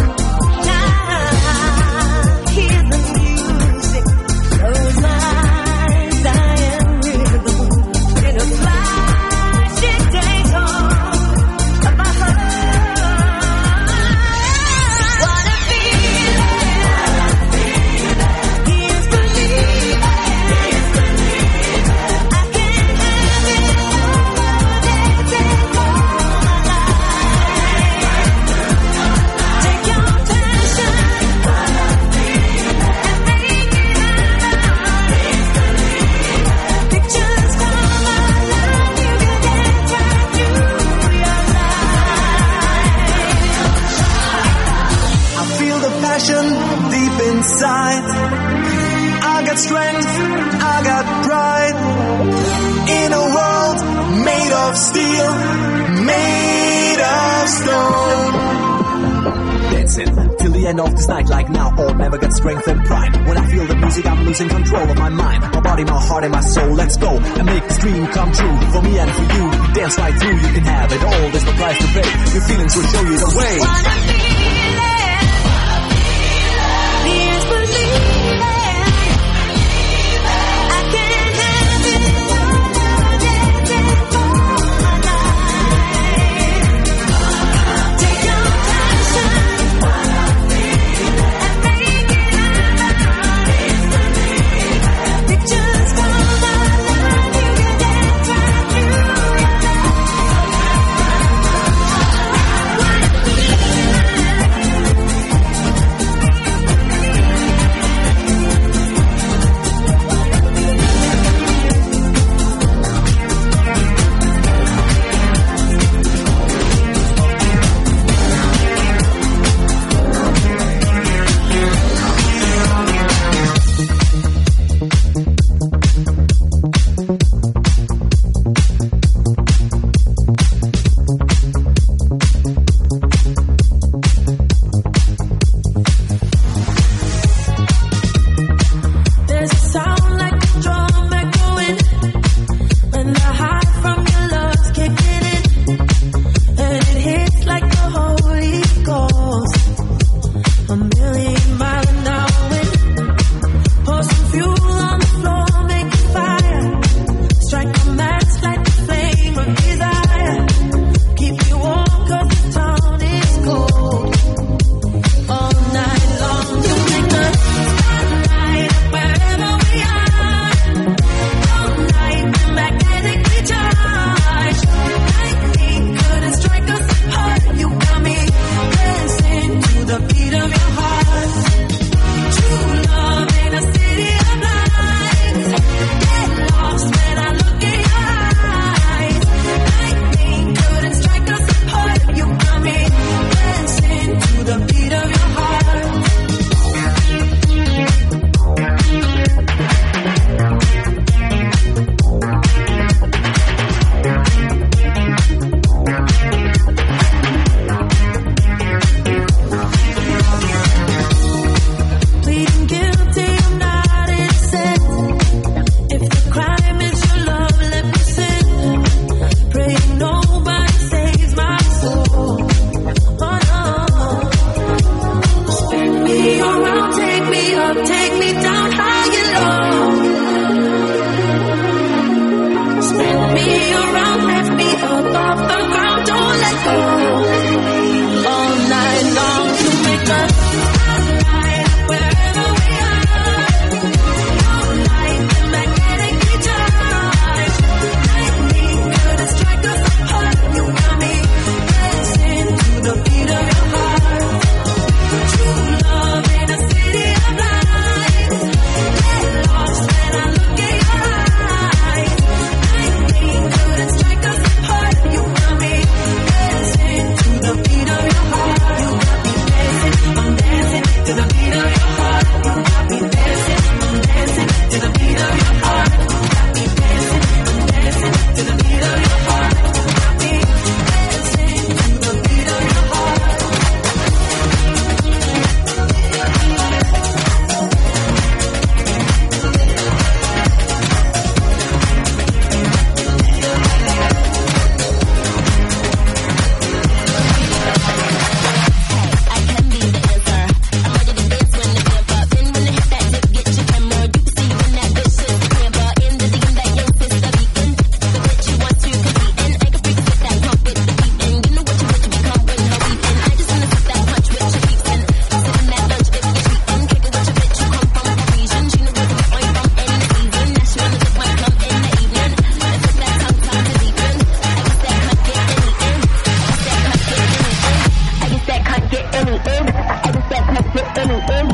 Now, hear the music, close my eyes, I am rhythm. In a flash, it takes hold of my heart. What a feeling, here's believing. I can't have it all, dancing all my life. Take your passion and make it alive. Pictures come alive, you can dance right through your life. I feel the passion deep inside. I got strength, I got pride. In a world made of steel, made of stone. Dancing till the end of this night, like now or never, got strength and pride. When I feel the music, I'm losing control of my mind, my body, my heart, and my soul. Let's go and make this dream come true for me and for you. We dance right through, you can have it all. There's no price to pay. Your feelings will show you the way. What a feeling, here's believing. I can't have it all, dancing all my life. Take your passion and make it alive. Pictures come alive, you can dance right through your life.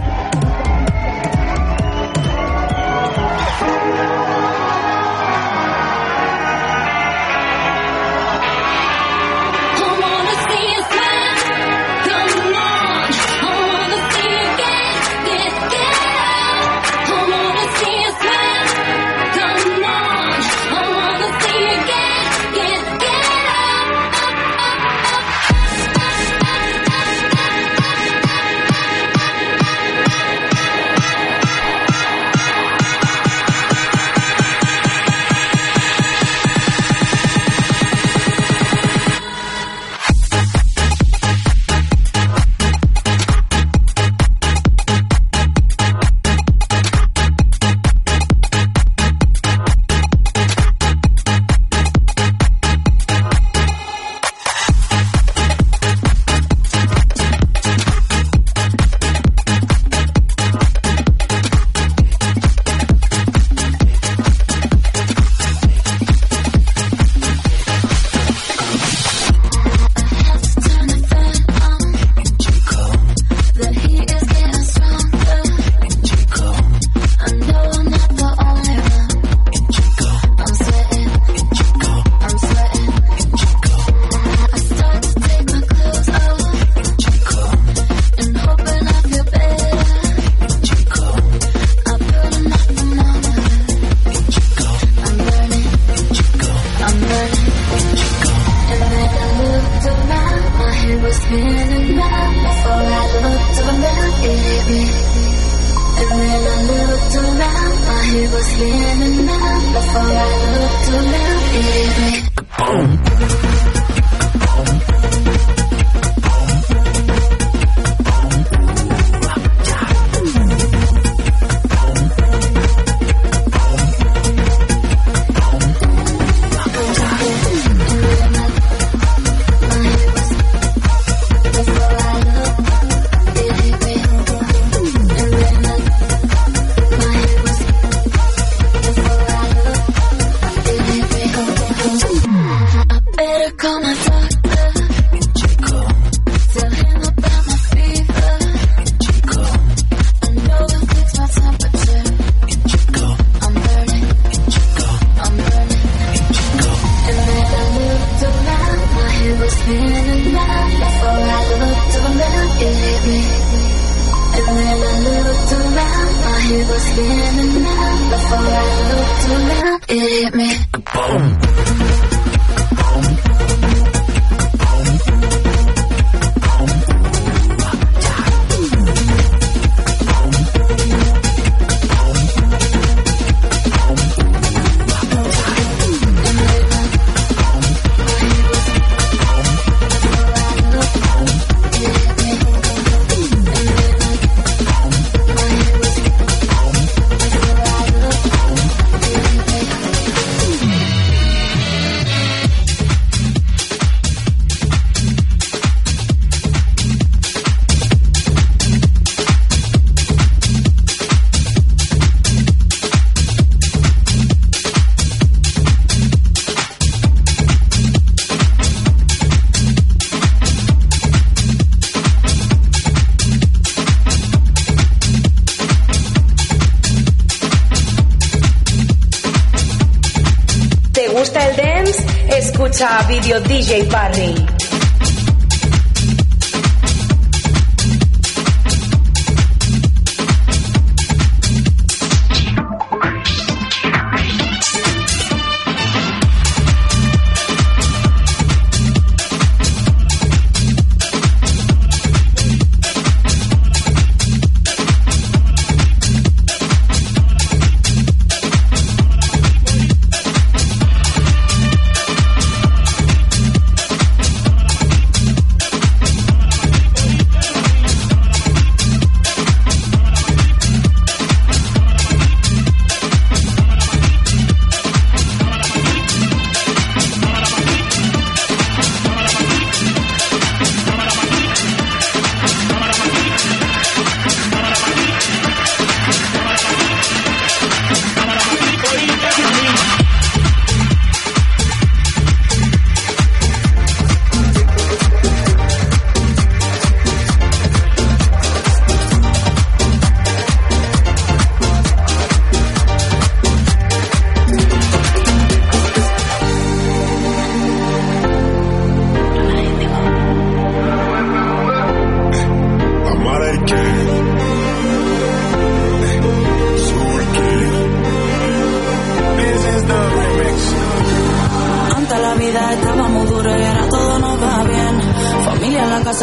gusta el dance? Escucha a Video DJ Parry.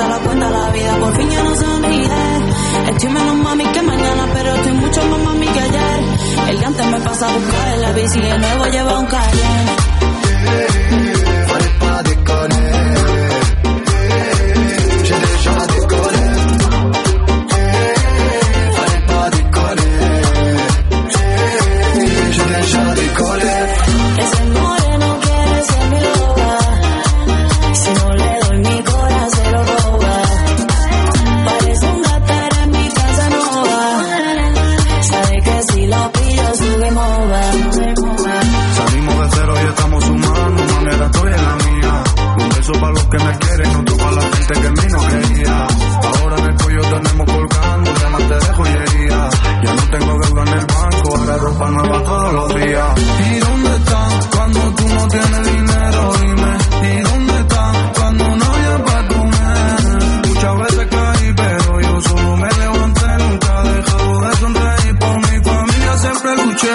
se la cuenta la vida, por fin ya no sonríe. Estoy menos mami que mañana, pero estoy mucho más mami que ayer. El de antes me pasa a buscar en la bici y el nuevo lleva un Cayenne. Fallait pas déconner. J'ai déjà décollé. Fallait pas déconner. J'ai déjà décollé. Ese moreno quiere ser mi loba. Si no le doy mi corazón se lo roba. Parece un gatar en mi casa nova. Sabe que si lo pillo sube mova. Salimos de cero y estamos humanos, manera estoy en la mía. Un beso para los que me quieren, otro para la gente que en mí no creía. Ahora en el cuello tenemos colgando, ya no te dejo y herida. Ya no tengo deuda en el banco, ahora ropa nueva todos los días. ¿Y dónde están cuando tú no tienes dinero? Dime, ¿y dónde están cuando no hay para comer? Muchas veces caí, pero yo solo me levanté. Nunca he dejado de sonreír, por mi familia siempre luché.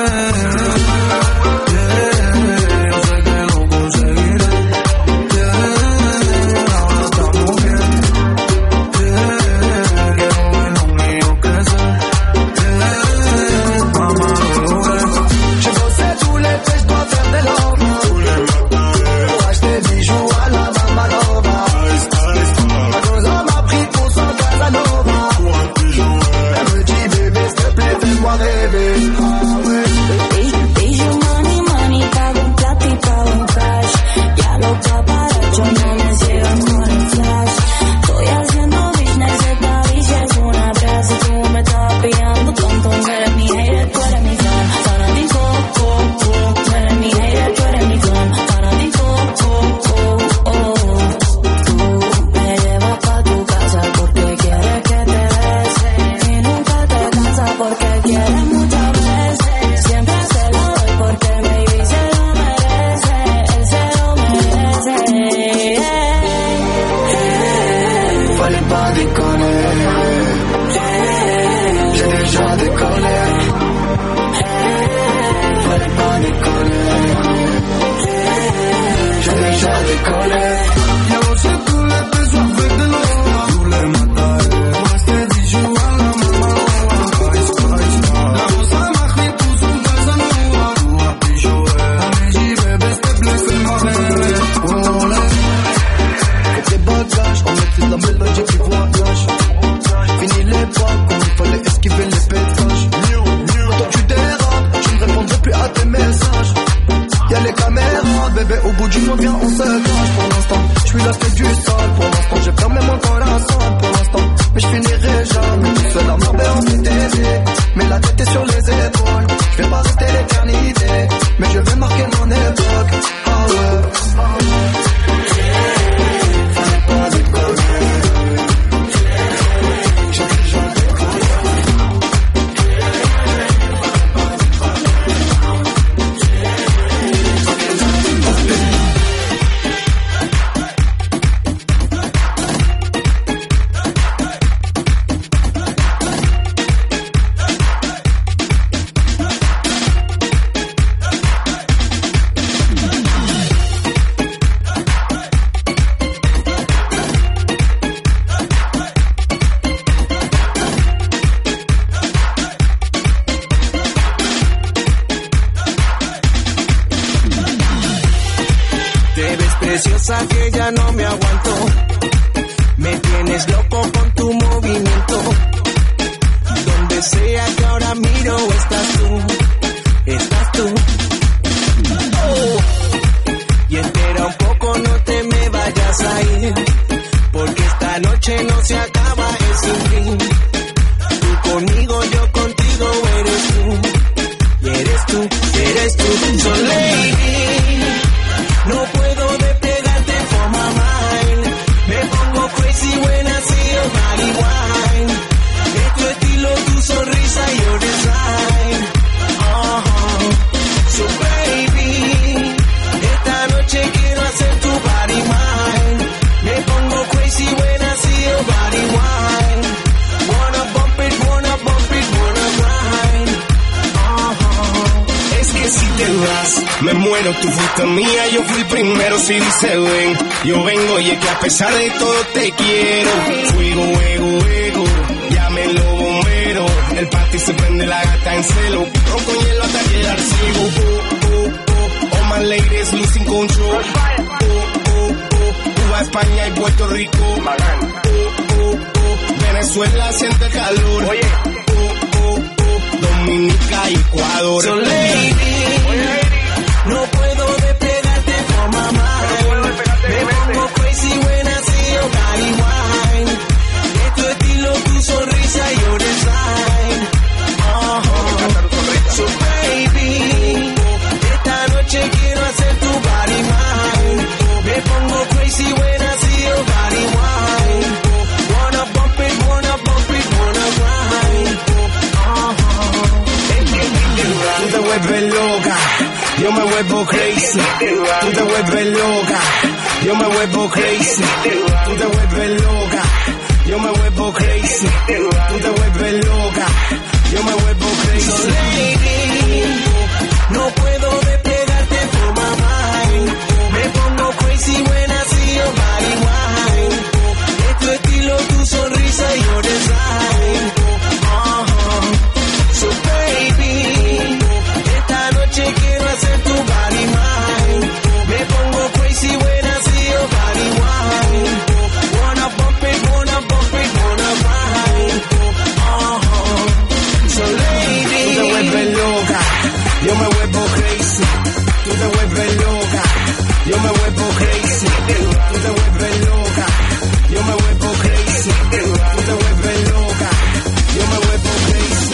Preciosa que ya no me aguanto, me tienes loco con tu movimiento. Donde sea que ahora miro estás tú. Oh. Y entera un poco, no te me vayas a ir, porque esta noche no se acaba, es sin fin. Tú conmigo, yo contigo, eres tú. Y eres tú, so lady, no puedo despegarte for my mind. Me pongo crazy when I see your body wine. Es tu estilo, tu sonrisa y your design. So baby, esta noche quiero hacer tu body mine. Me pongo crazy when I see your body wine. Wanna bump it, wanna grind. Es que si te vas Me muero, tú fuiste mía, yo fui primero. Si dice ven, yo vengo y es que a pesar de todo te quiero. Fuego, ego, llámenlo bombero. El party se prende, la gata en celo. Ronco hielo hasta quedar ciego. All my ladies losing control. Cuba, España y Puerto Rico. Venezuela siente calor. Dominica y Ecuador. So lady, no puedo despegarte from my mind. Me pongo crazy when I see your body wine. Es tu estilo, tu sonrisa y your design. So baby, esta noche quiero hacer tu body mine. Me pongo crazy when I see your body wine. Wanna bump it, wanna grind. Tú te vuelves loca, yo me vuelvo crazy. Tú te vuelves loca, yo me vuelvo crazy. Tú te vuelves loca, yo me vuelvo crazy. Tú te vuelves loca, yo me vuelvo crazy. So lady, no puedo despegarte from my mind. Me pongo crazy when I see your body wine. Es tu estilo, tu sonrisa y your design. So baby, esta noche quiero hacer tu body mine. Me pongo crazy when I see your body wine. Wanna bump it, wanna grind. So lady, tú te vuelves loca, yo me vuelvo crazy. Tú te vuelves loca, yo me vuelvo crazy. Tú te vuelves loca, yo me vuelvo crazy. Tú te vuelves loca, yo me vuelvo crazy.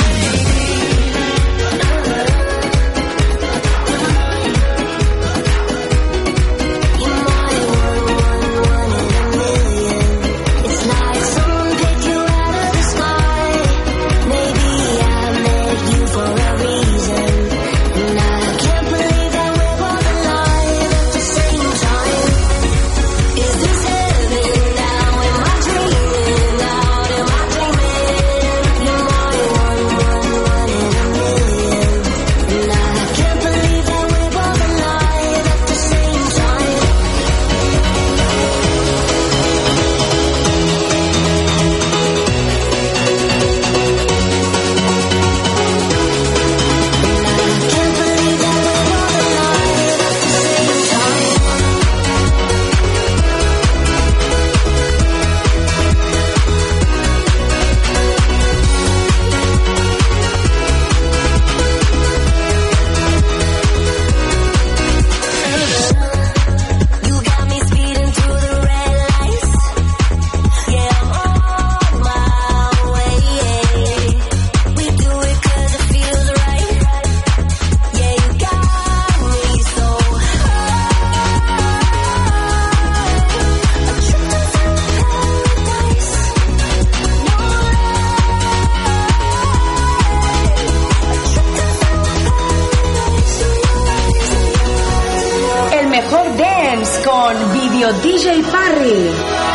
DJ Parry.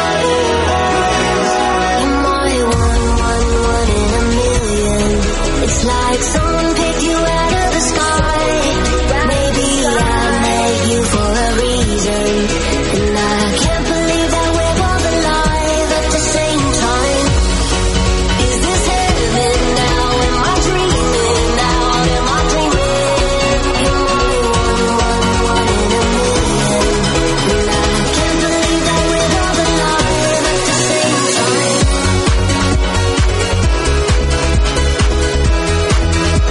It's like someone picked you out of the sky. Maybe I met you for a reason, and I can't believe that we're both alive at the same time. Is this heaven now? Am I dreaming now? Am I dreaming? You're one in a million, and I can't believe that we're both alive at the same time.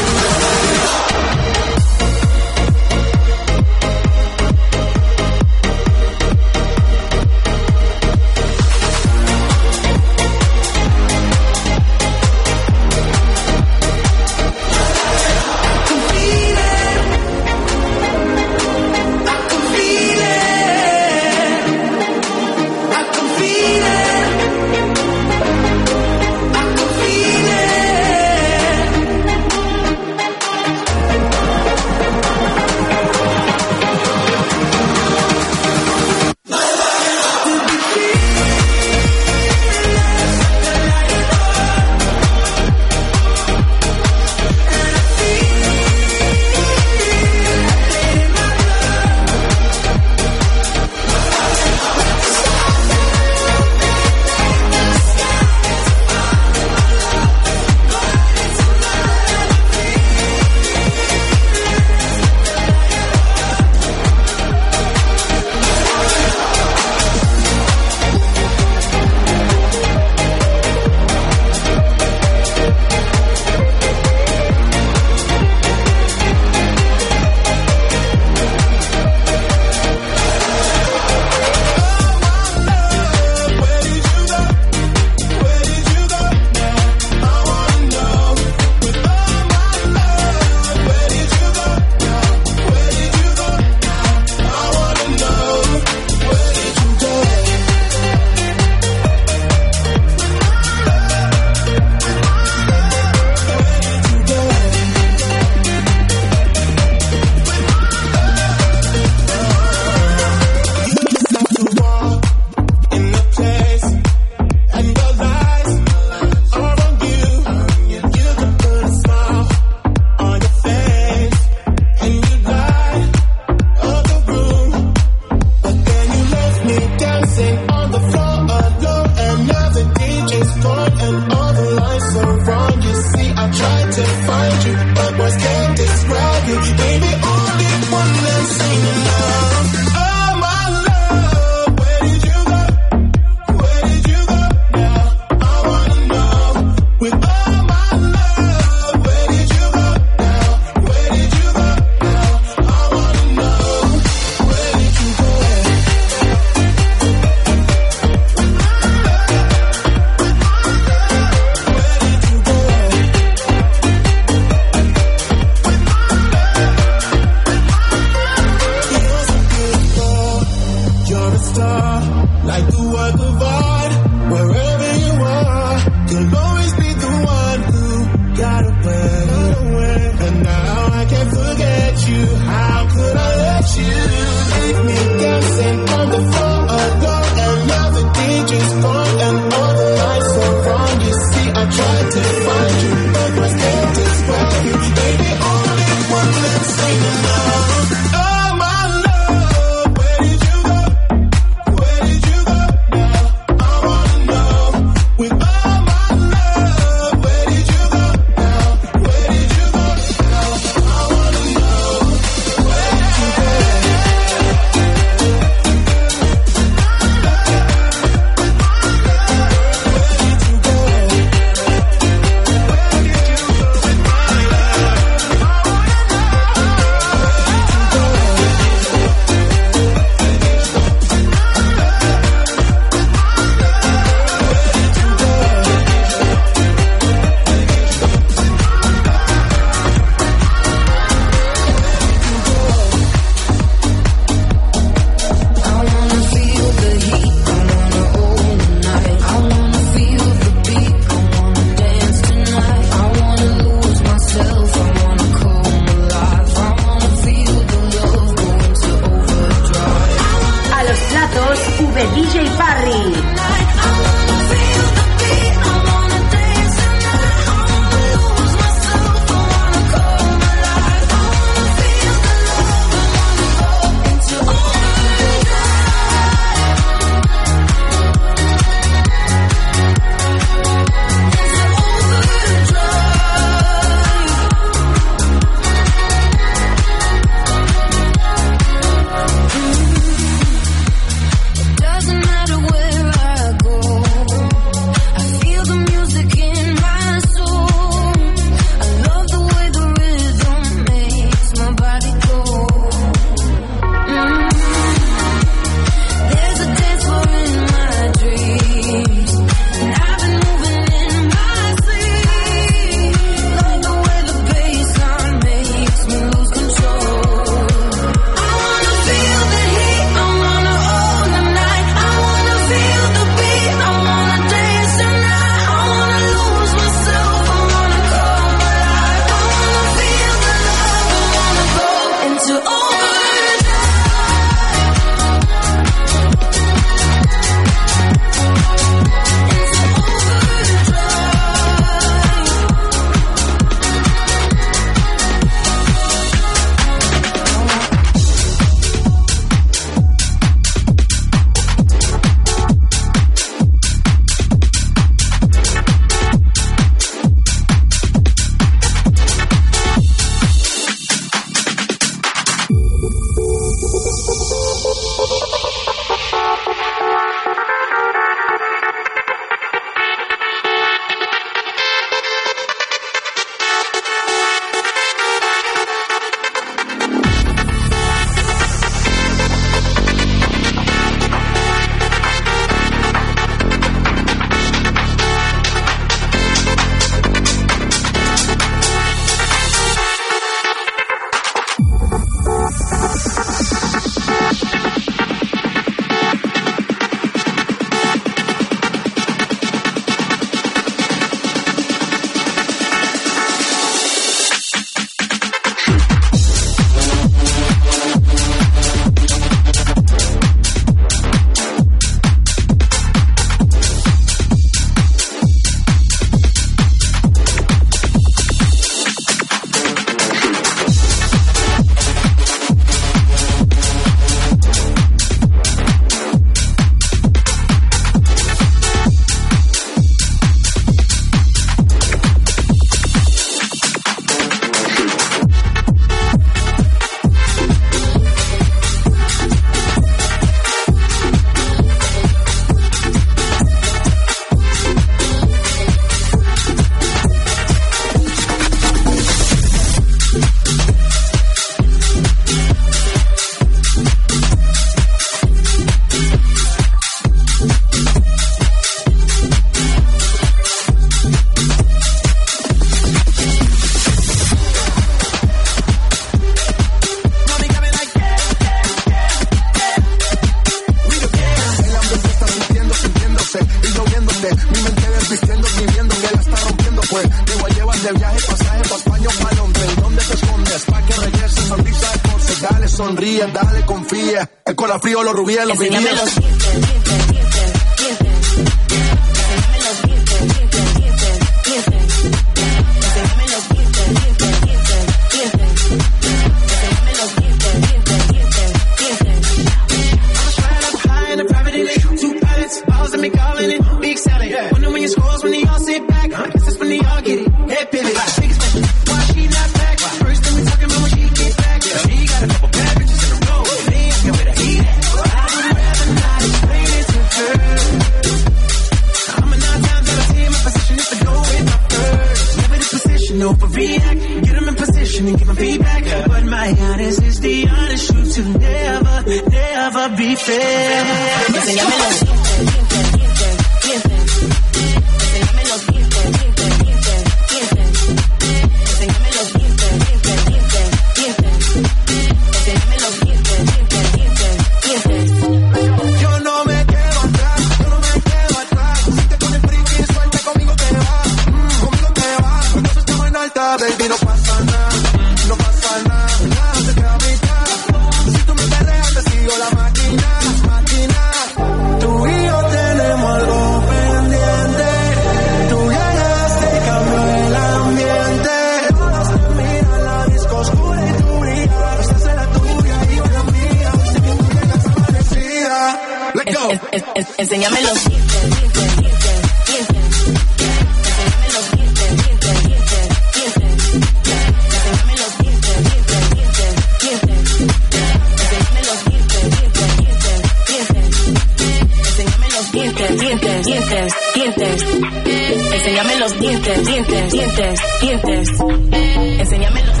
sonríe, dale, confía. El cola frío, los rubíes, los vivíes. Enséñame los dientes, dientes, dientes, dientes. Enséñame los dientes, dientes, dientes, dientes. Enséñame los dientes, dientes, dientes, dientes. Enséñame los dientes, dientes, dientes, dientes. Right up high in the private elite. Two pilots, balls and me calling it big salad. Wonder when your scores when they all sit back. I guess that's when they all get it. Head pivot. Big special. Why she not back? First thing we talking about when she get back. She got a couple bad bitches in a row. They ask me where the heat at. I would rather not explain it to her. I'm a 9 times out of 10. My position is to go with my first. Never the position, overreact. Get them in position and give them feedback. But my honest is the honest truth to never, never be fair. Enséñame los dientes, dientes, dientes, dientes. Enséñame los dientes, dientes, dientes, dientes. Enséñame los dientes, dientes, dientes, dientes. Enséñame los dientes, dientes, dientes, dientes. Yo no me quedo atrás, yo no me quedo atrás. Si te pones friki, suelta, conmigo te vas. Conmigo te vas. Cuando estamos en alta, baby, no pasa nada. No pasa nada, nada se queda a mitad. Si tú me perreas, te sigo la máquina, máquina. Tú y yo tenemos algo pendiente. Tú llegaste y cambió el ambiente. Todas te miran, la disco oscura y tú brillas. Estás en la tuya y yo en la mía. Sé que tú llegas amanecida. Let's go. Enséñame los dientes, dientes, dientes, dientes. Enséñame los dientes, dientes, dientes, dientes. Enséñame los dientes, dientes, dientes, dientes. Enséñame los dientes, dientes, dientes, dientes. Enséñame los dientes, dientes, dientes, dientes. Enséñame los dientes, dientes, dientes, dientes. Enséñame los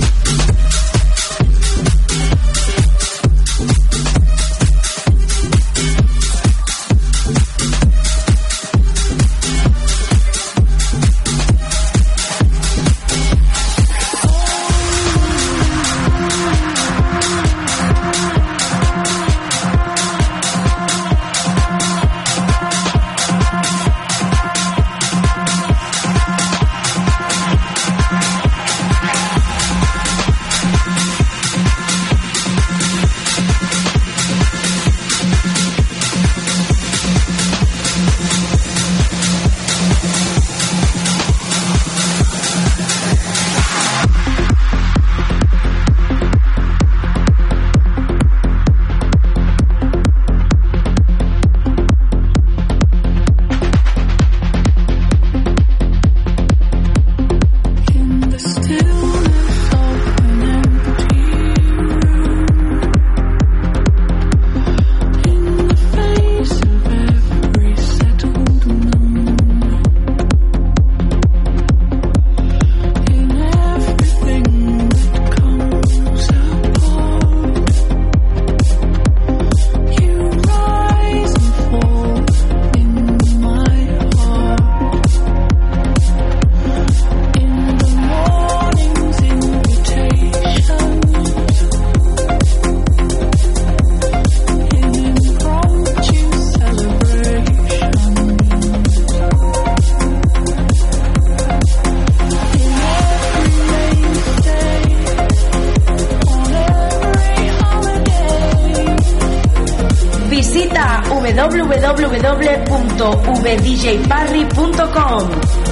www.vdjparry.com.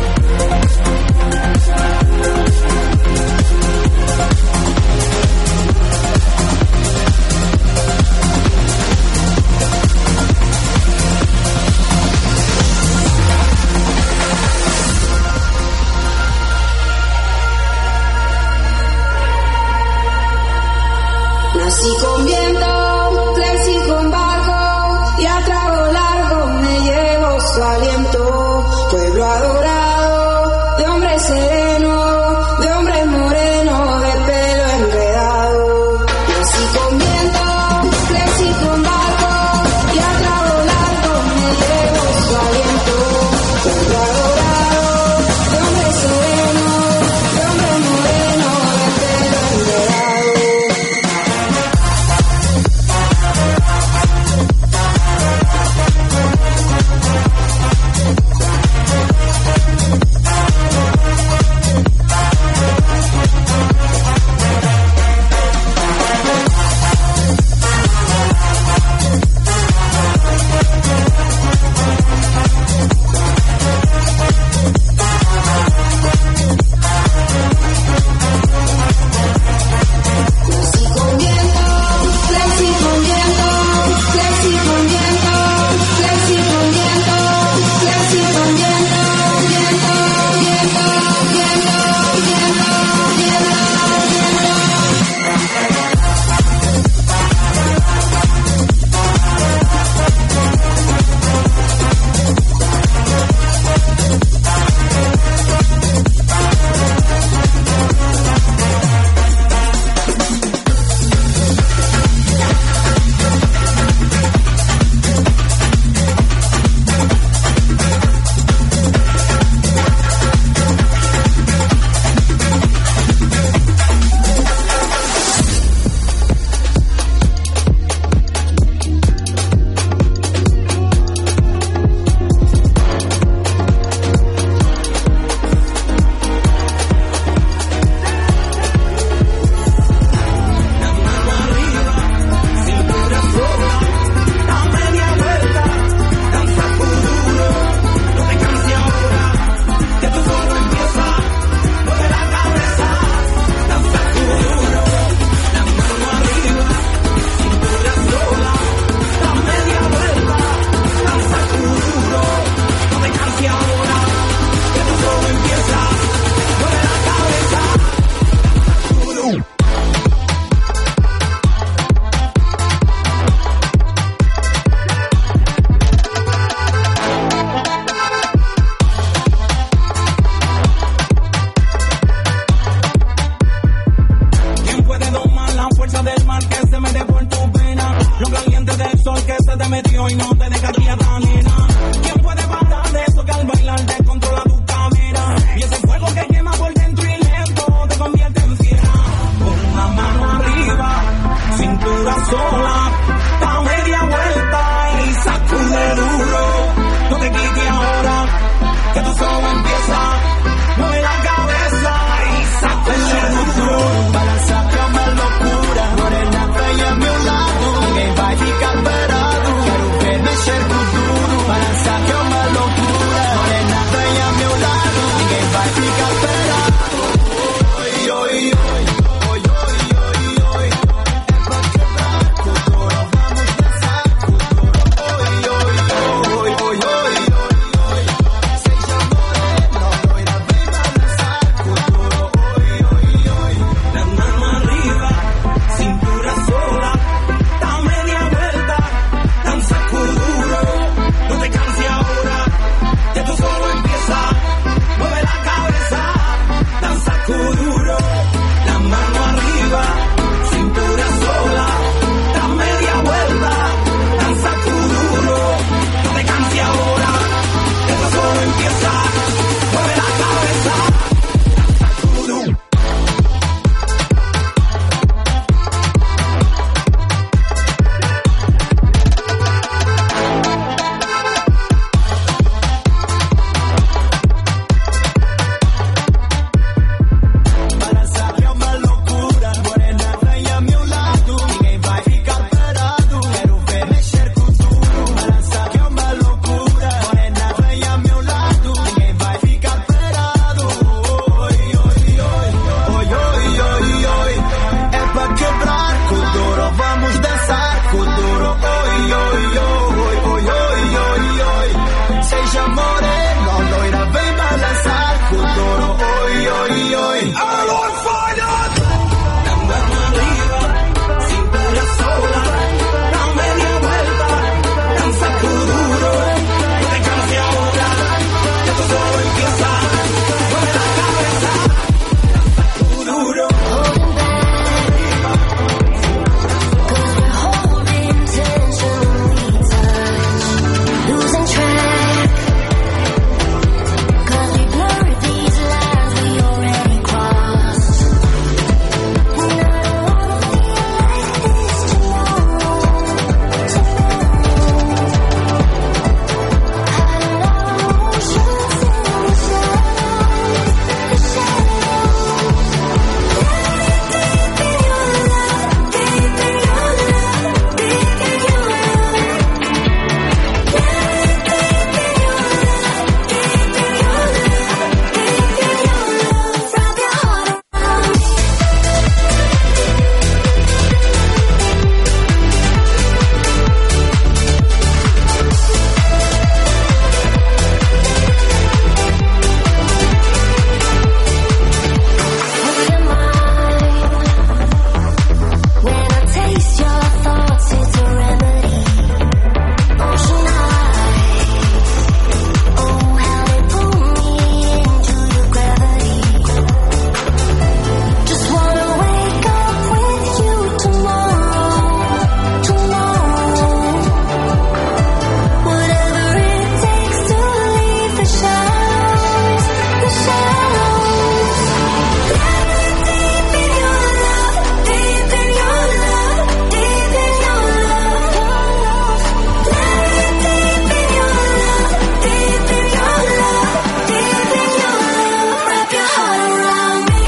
Nací con viento, crecí con barco y a trago largo me llevo su aliento. Pueblo adorado, de hombre sereno, de hombre moreno, de pelo enredado. Nací con viento, crecí con barco y a trago largo me llevo su aliento. Pueblo adorado, de hombre sereno, de hombre moreno, de pelo enredado. te metió y no te deja quieta, nena. ¿Quién puede parar eso que al bailar te controla tu cámara? Y ese fuego que quema por dentro y lento te convierte en fiera. Con la mano arriba, cintura sola, da media vuelta y sacude duro. No te quites ahora, que tú solo empieza. Mueve la cabeza y sacude duro. Balanza como locura, morena fea a mi lado. Ninguém vai ficar parado, quero ver mexer com tudo. Balança como loucura, morena fea a meu lado. Ninguém vai ficar parado. Oi, oi, oi, oi, oi, oi, oi. É pra quebrar com duro, vamos dançar com duro. Oi, oi, oi, oi, oi, oi, oi. Seja morena, loira, vem balançar com duro. Oi, oi, oi. La mano arriba, cintura sola. Da media vuelta, danza duro, no te canses ahora, que tú solo empieza, mueve la cabeza, danza duro, la mano arriba, cintura sola, da media vuelta, danza duro, no te canses ahora, que tú solo empieza, mueve la cabeza, danza duro. Balança que é uma loucura, morena fea a meu lado. Ninguém vai ficar parado, quero ver mexer com tudo. Balança que é uma loucura, morena fea a meu lado. Ninguém vai ficar parado. Oi, oi, oi, oi, oi, oi, oi. É pra quebrar com duro, vamos dançar com duro. Oi, oi, oi, oi, oi, oi, oi. Seja morena, loira, vem balançar com duro. Oi, oi, oi. Alô, falha! La mano arriba, cintura sola, da media vuelta, danza duro. No te canses ahora, que tú solo empieza. Mueve la cabeza, danza duro. Losing track, 'cause we blurred these lines we already crossed. And I don't wanna feel like this tomorrow. Hiding our emotions in the shadows, the shadows. Deep in your love, deep in your love, deep in your love. Wrap your heart around me. Hold your mind. When I taste your thoughts, it's a remedy. Ocean eyes. Oh, how they pull me into your gravity. Just wanna wake up with you tomorrow, tomorrow. Whatever it takes to leave the shadows, the shadows. Deep in your love, deep in your love, deep in your love. Deep in your love, deep in your love, deep in your love. Wrap your heart around me.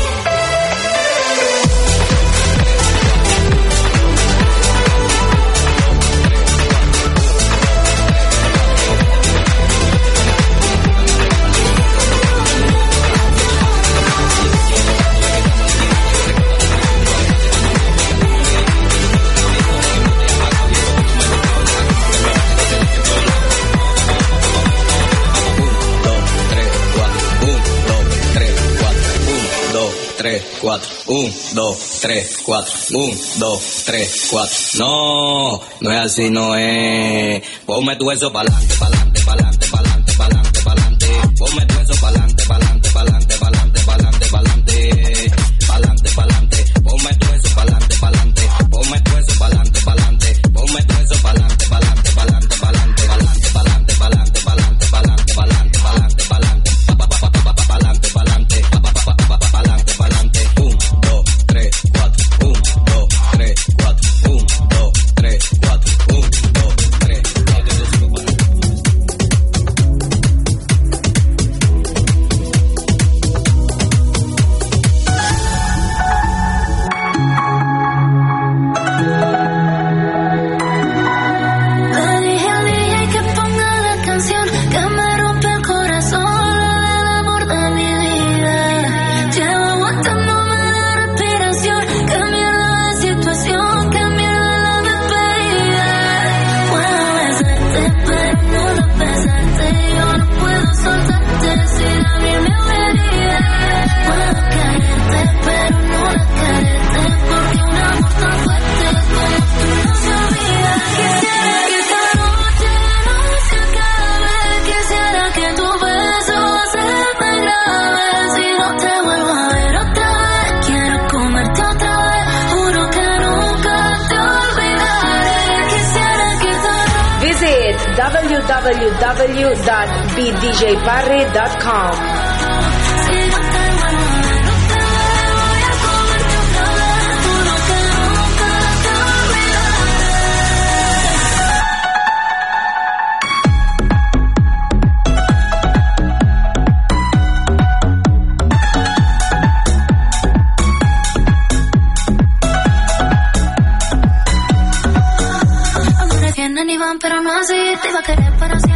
Un, dos, tres, cuatro. 1, 2, 3, 4. No, no es así, no es. Ponme tu eso pa'lante, pa'lante, pa'lante, pa'lante, pa'lante, pa'lante. Ponme tu eso pa'lante, pa'lante, pa'lante, pa'lante, pa'lante, pa'lante. Pa'lante, pa'lante. Ponme tu eso pa'lante, pa'lante. Ponme tu eso pa'lante, pa'lante. Ponme tu eso pa'lante, pa'lante, pa'lante. www.bdjparry.com. Pero no así, te iba a querer para siempre.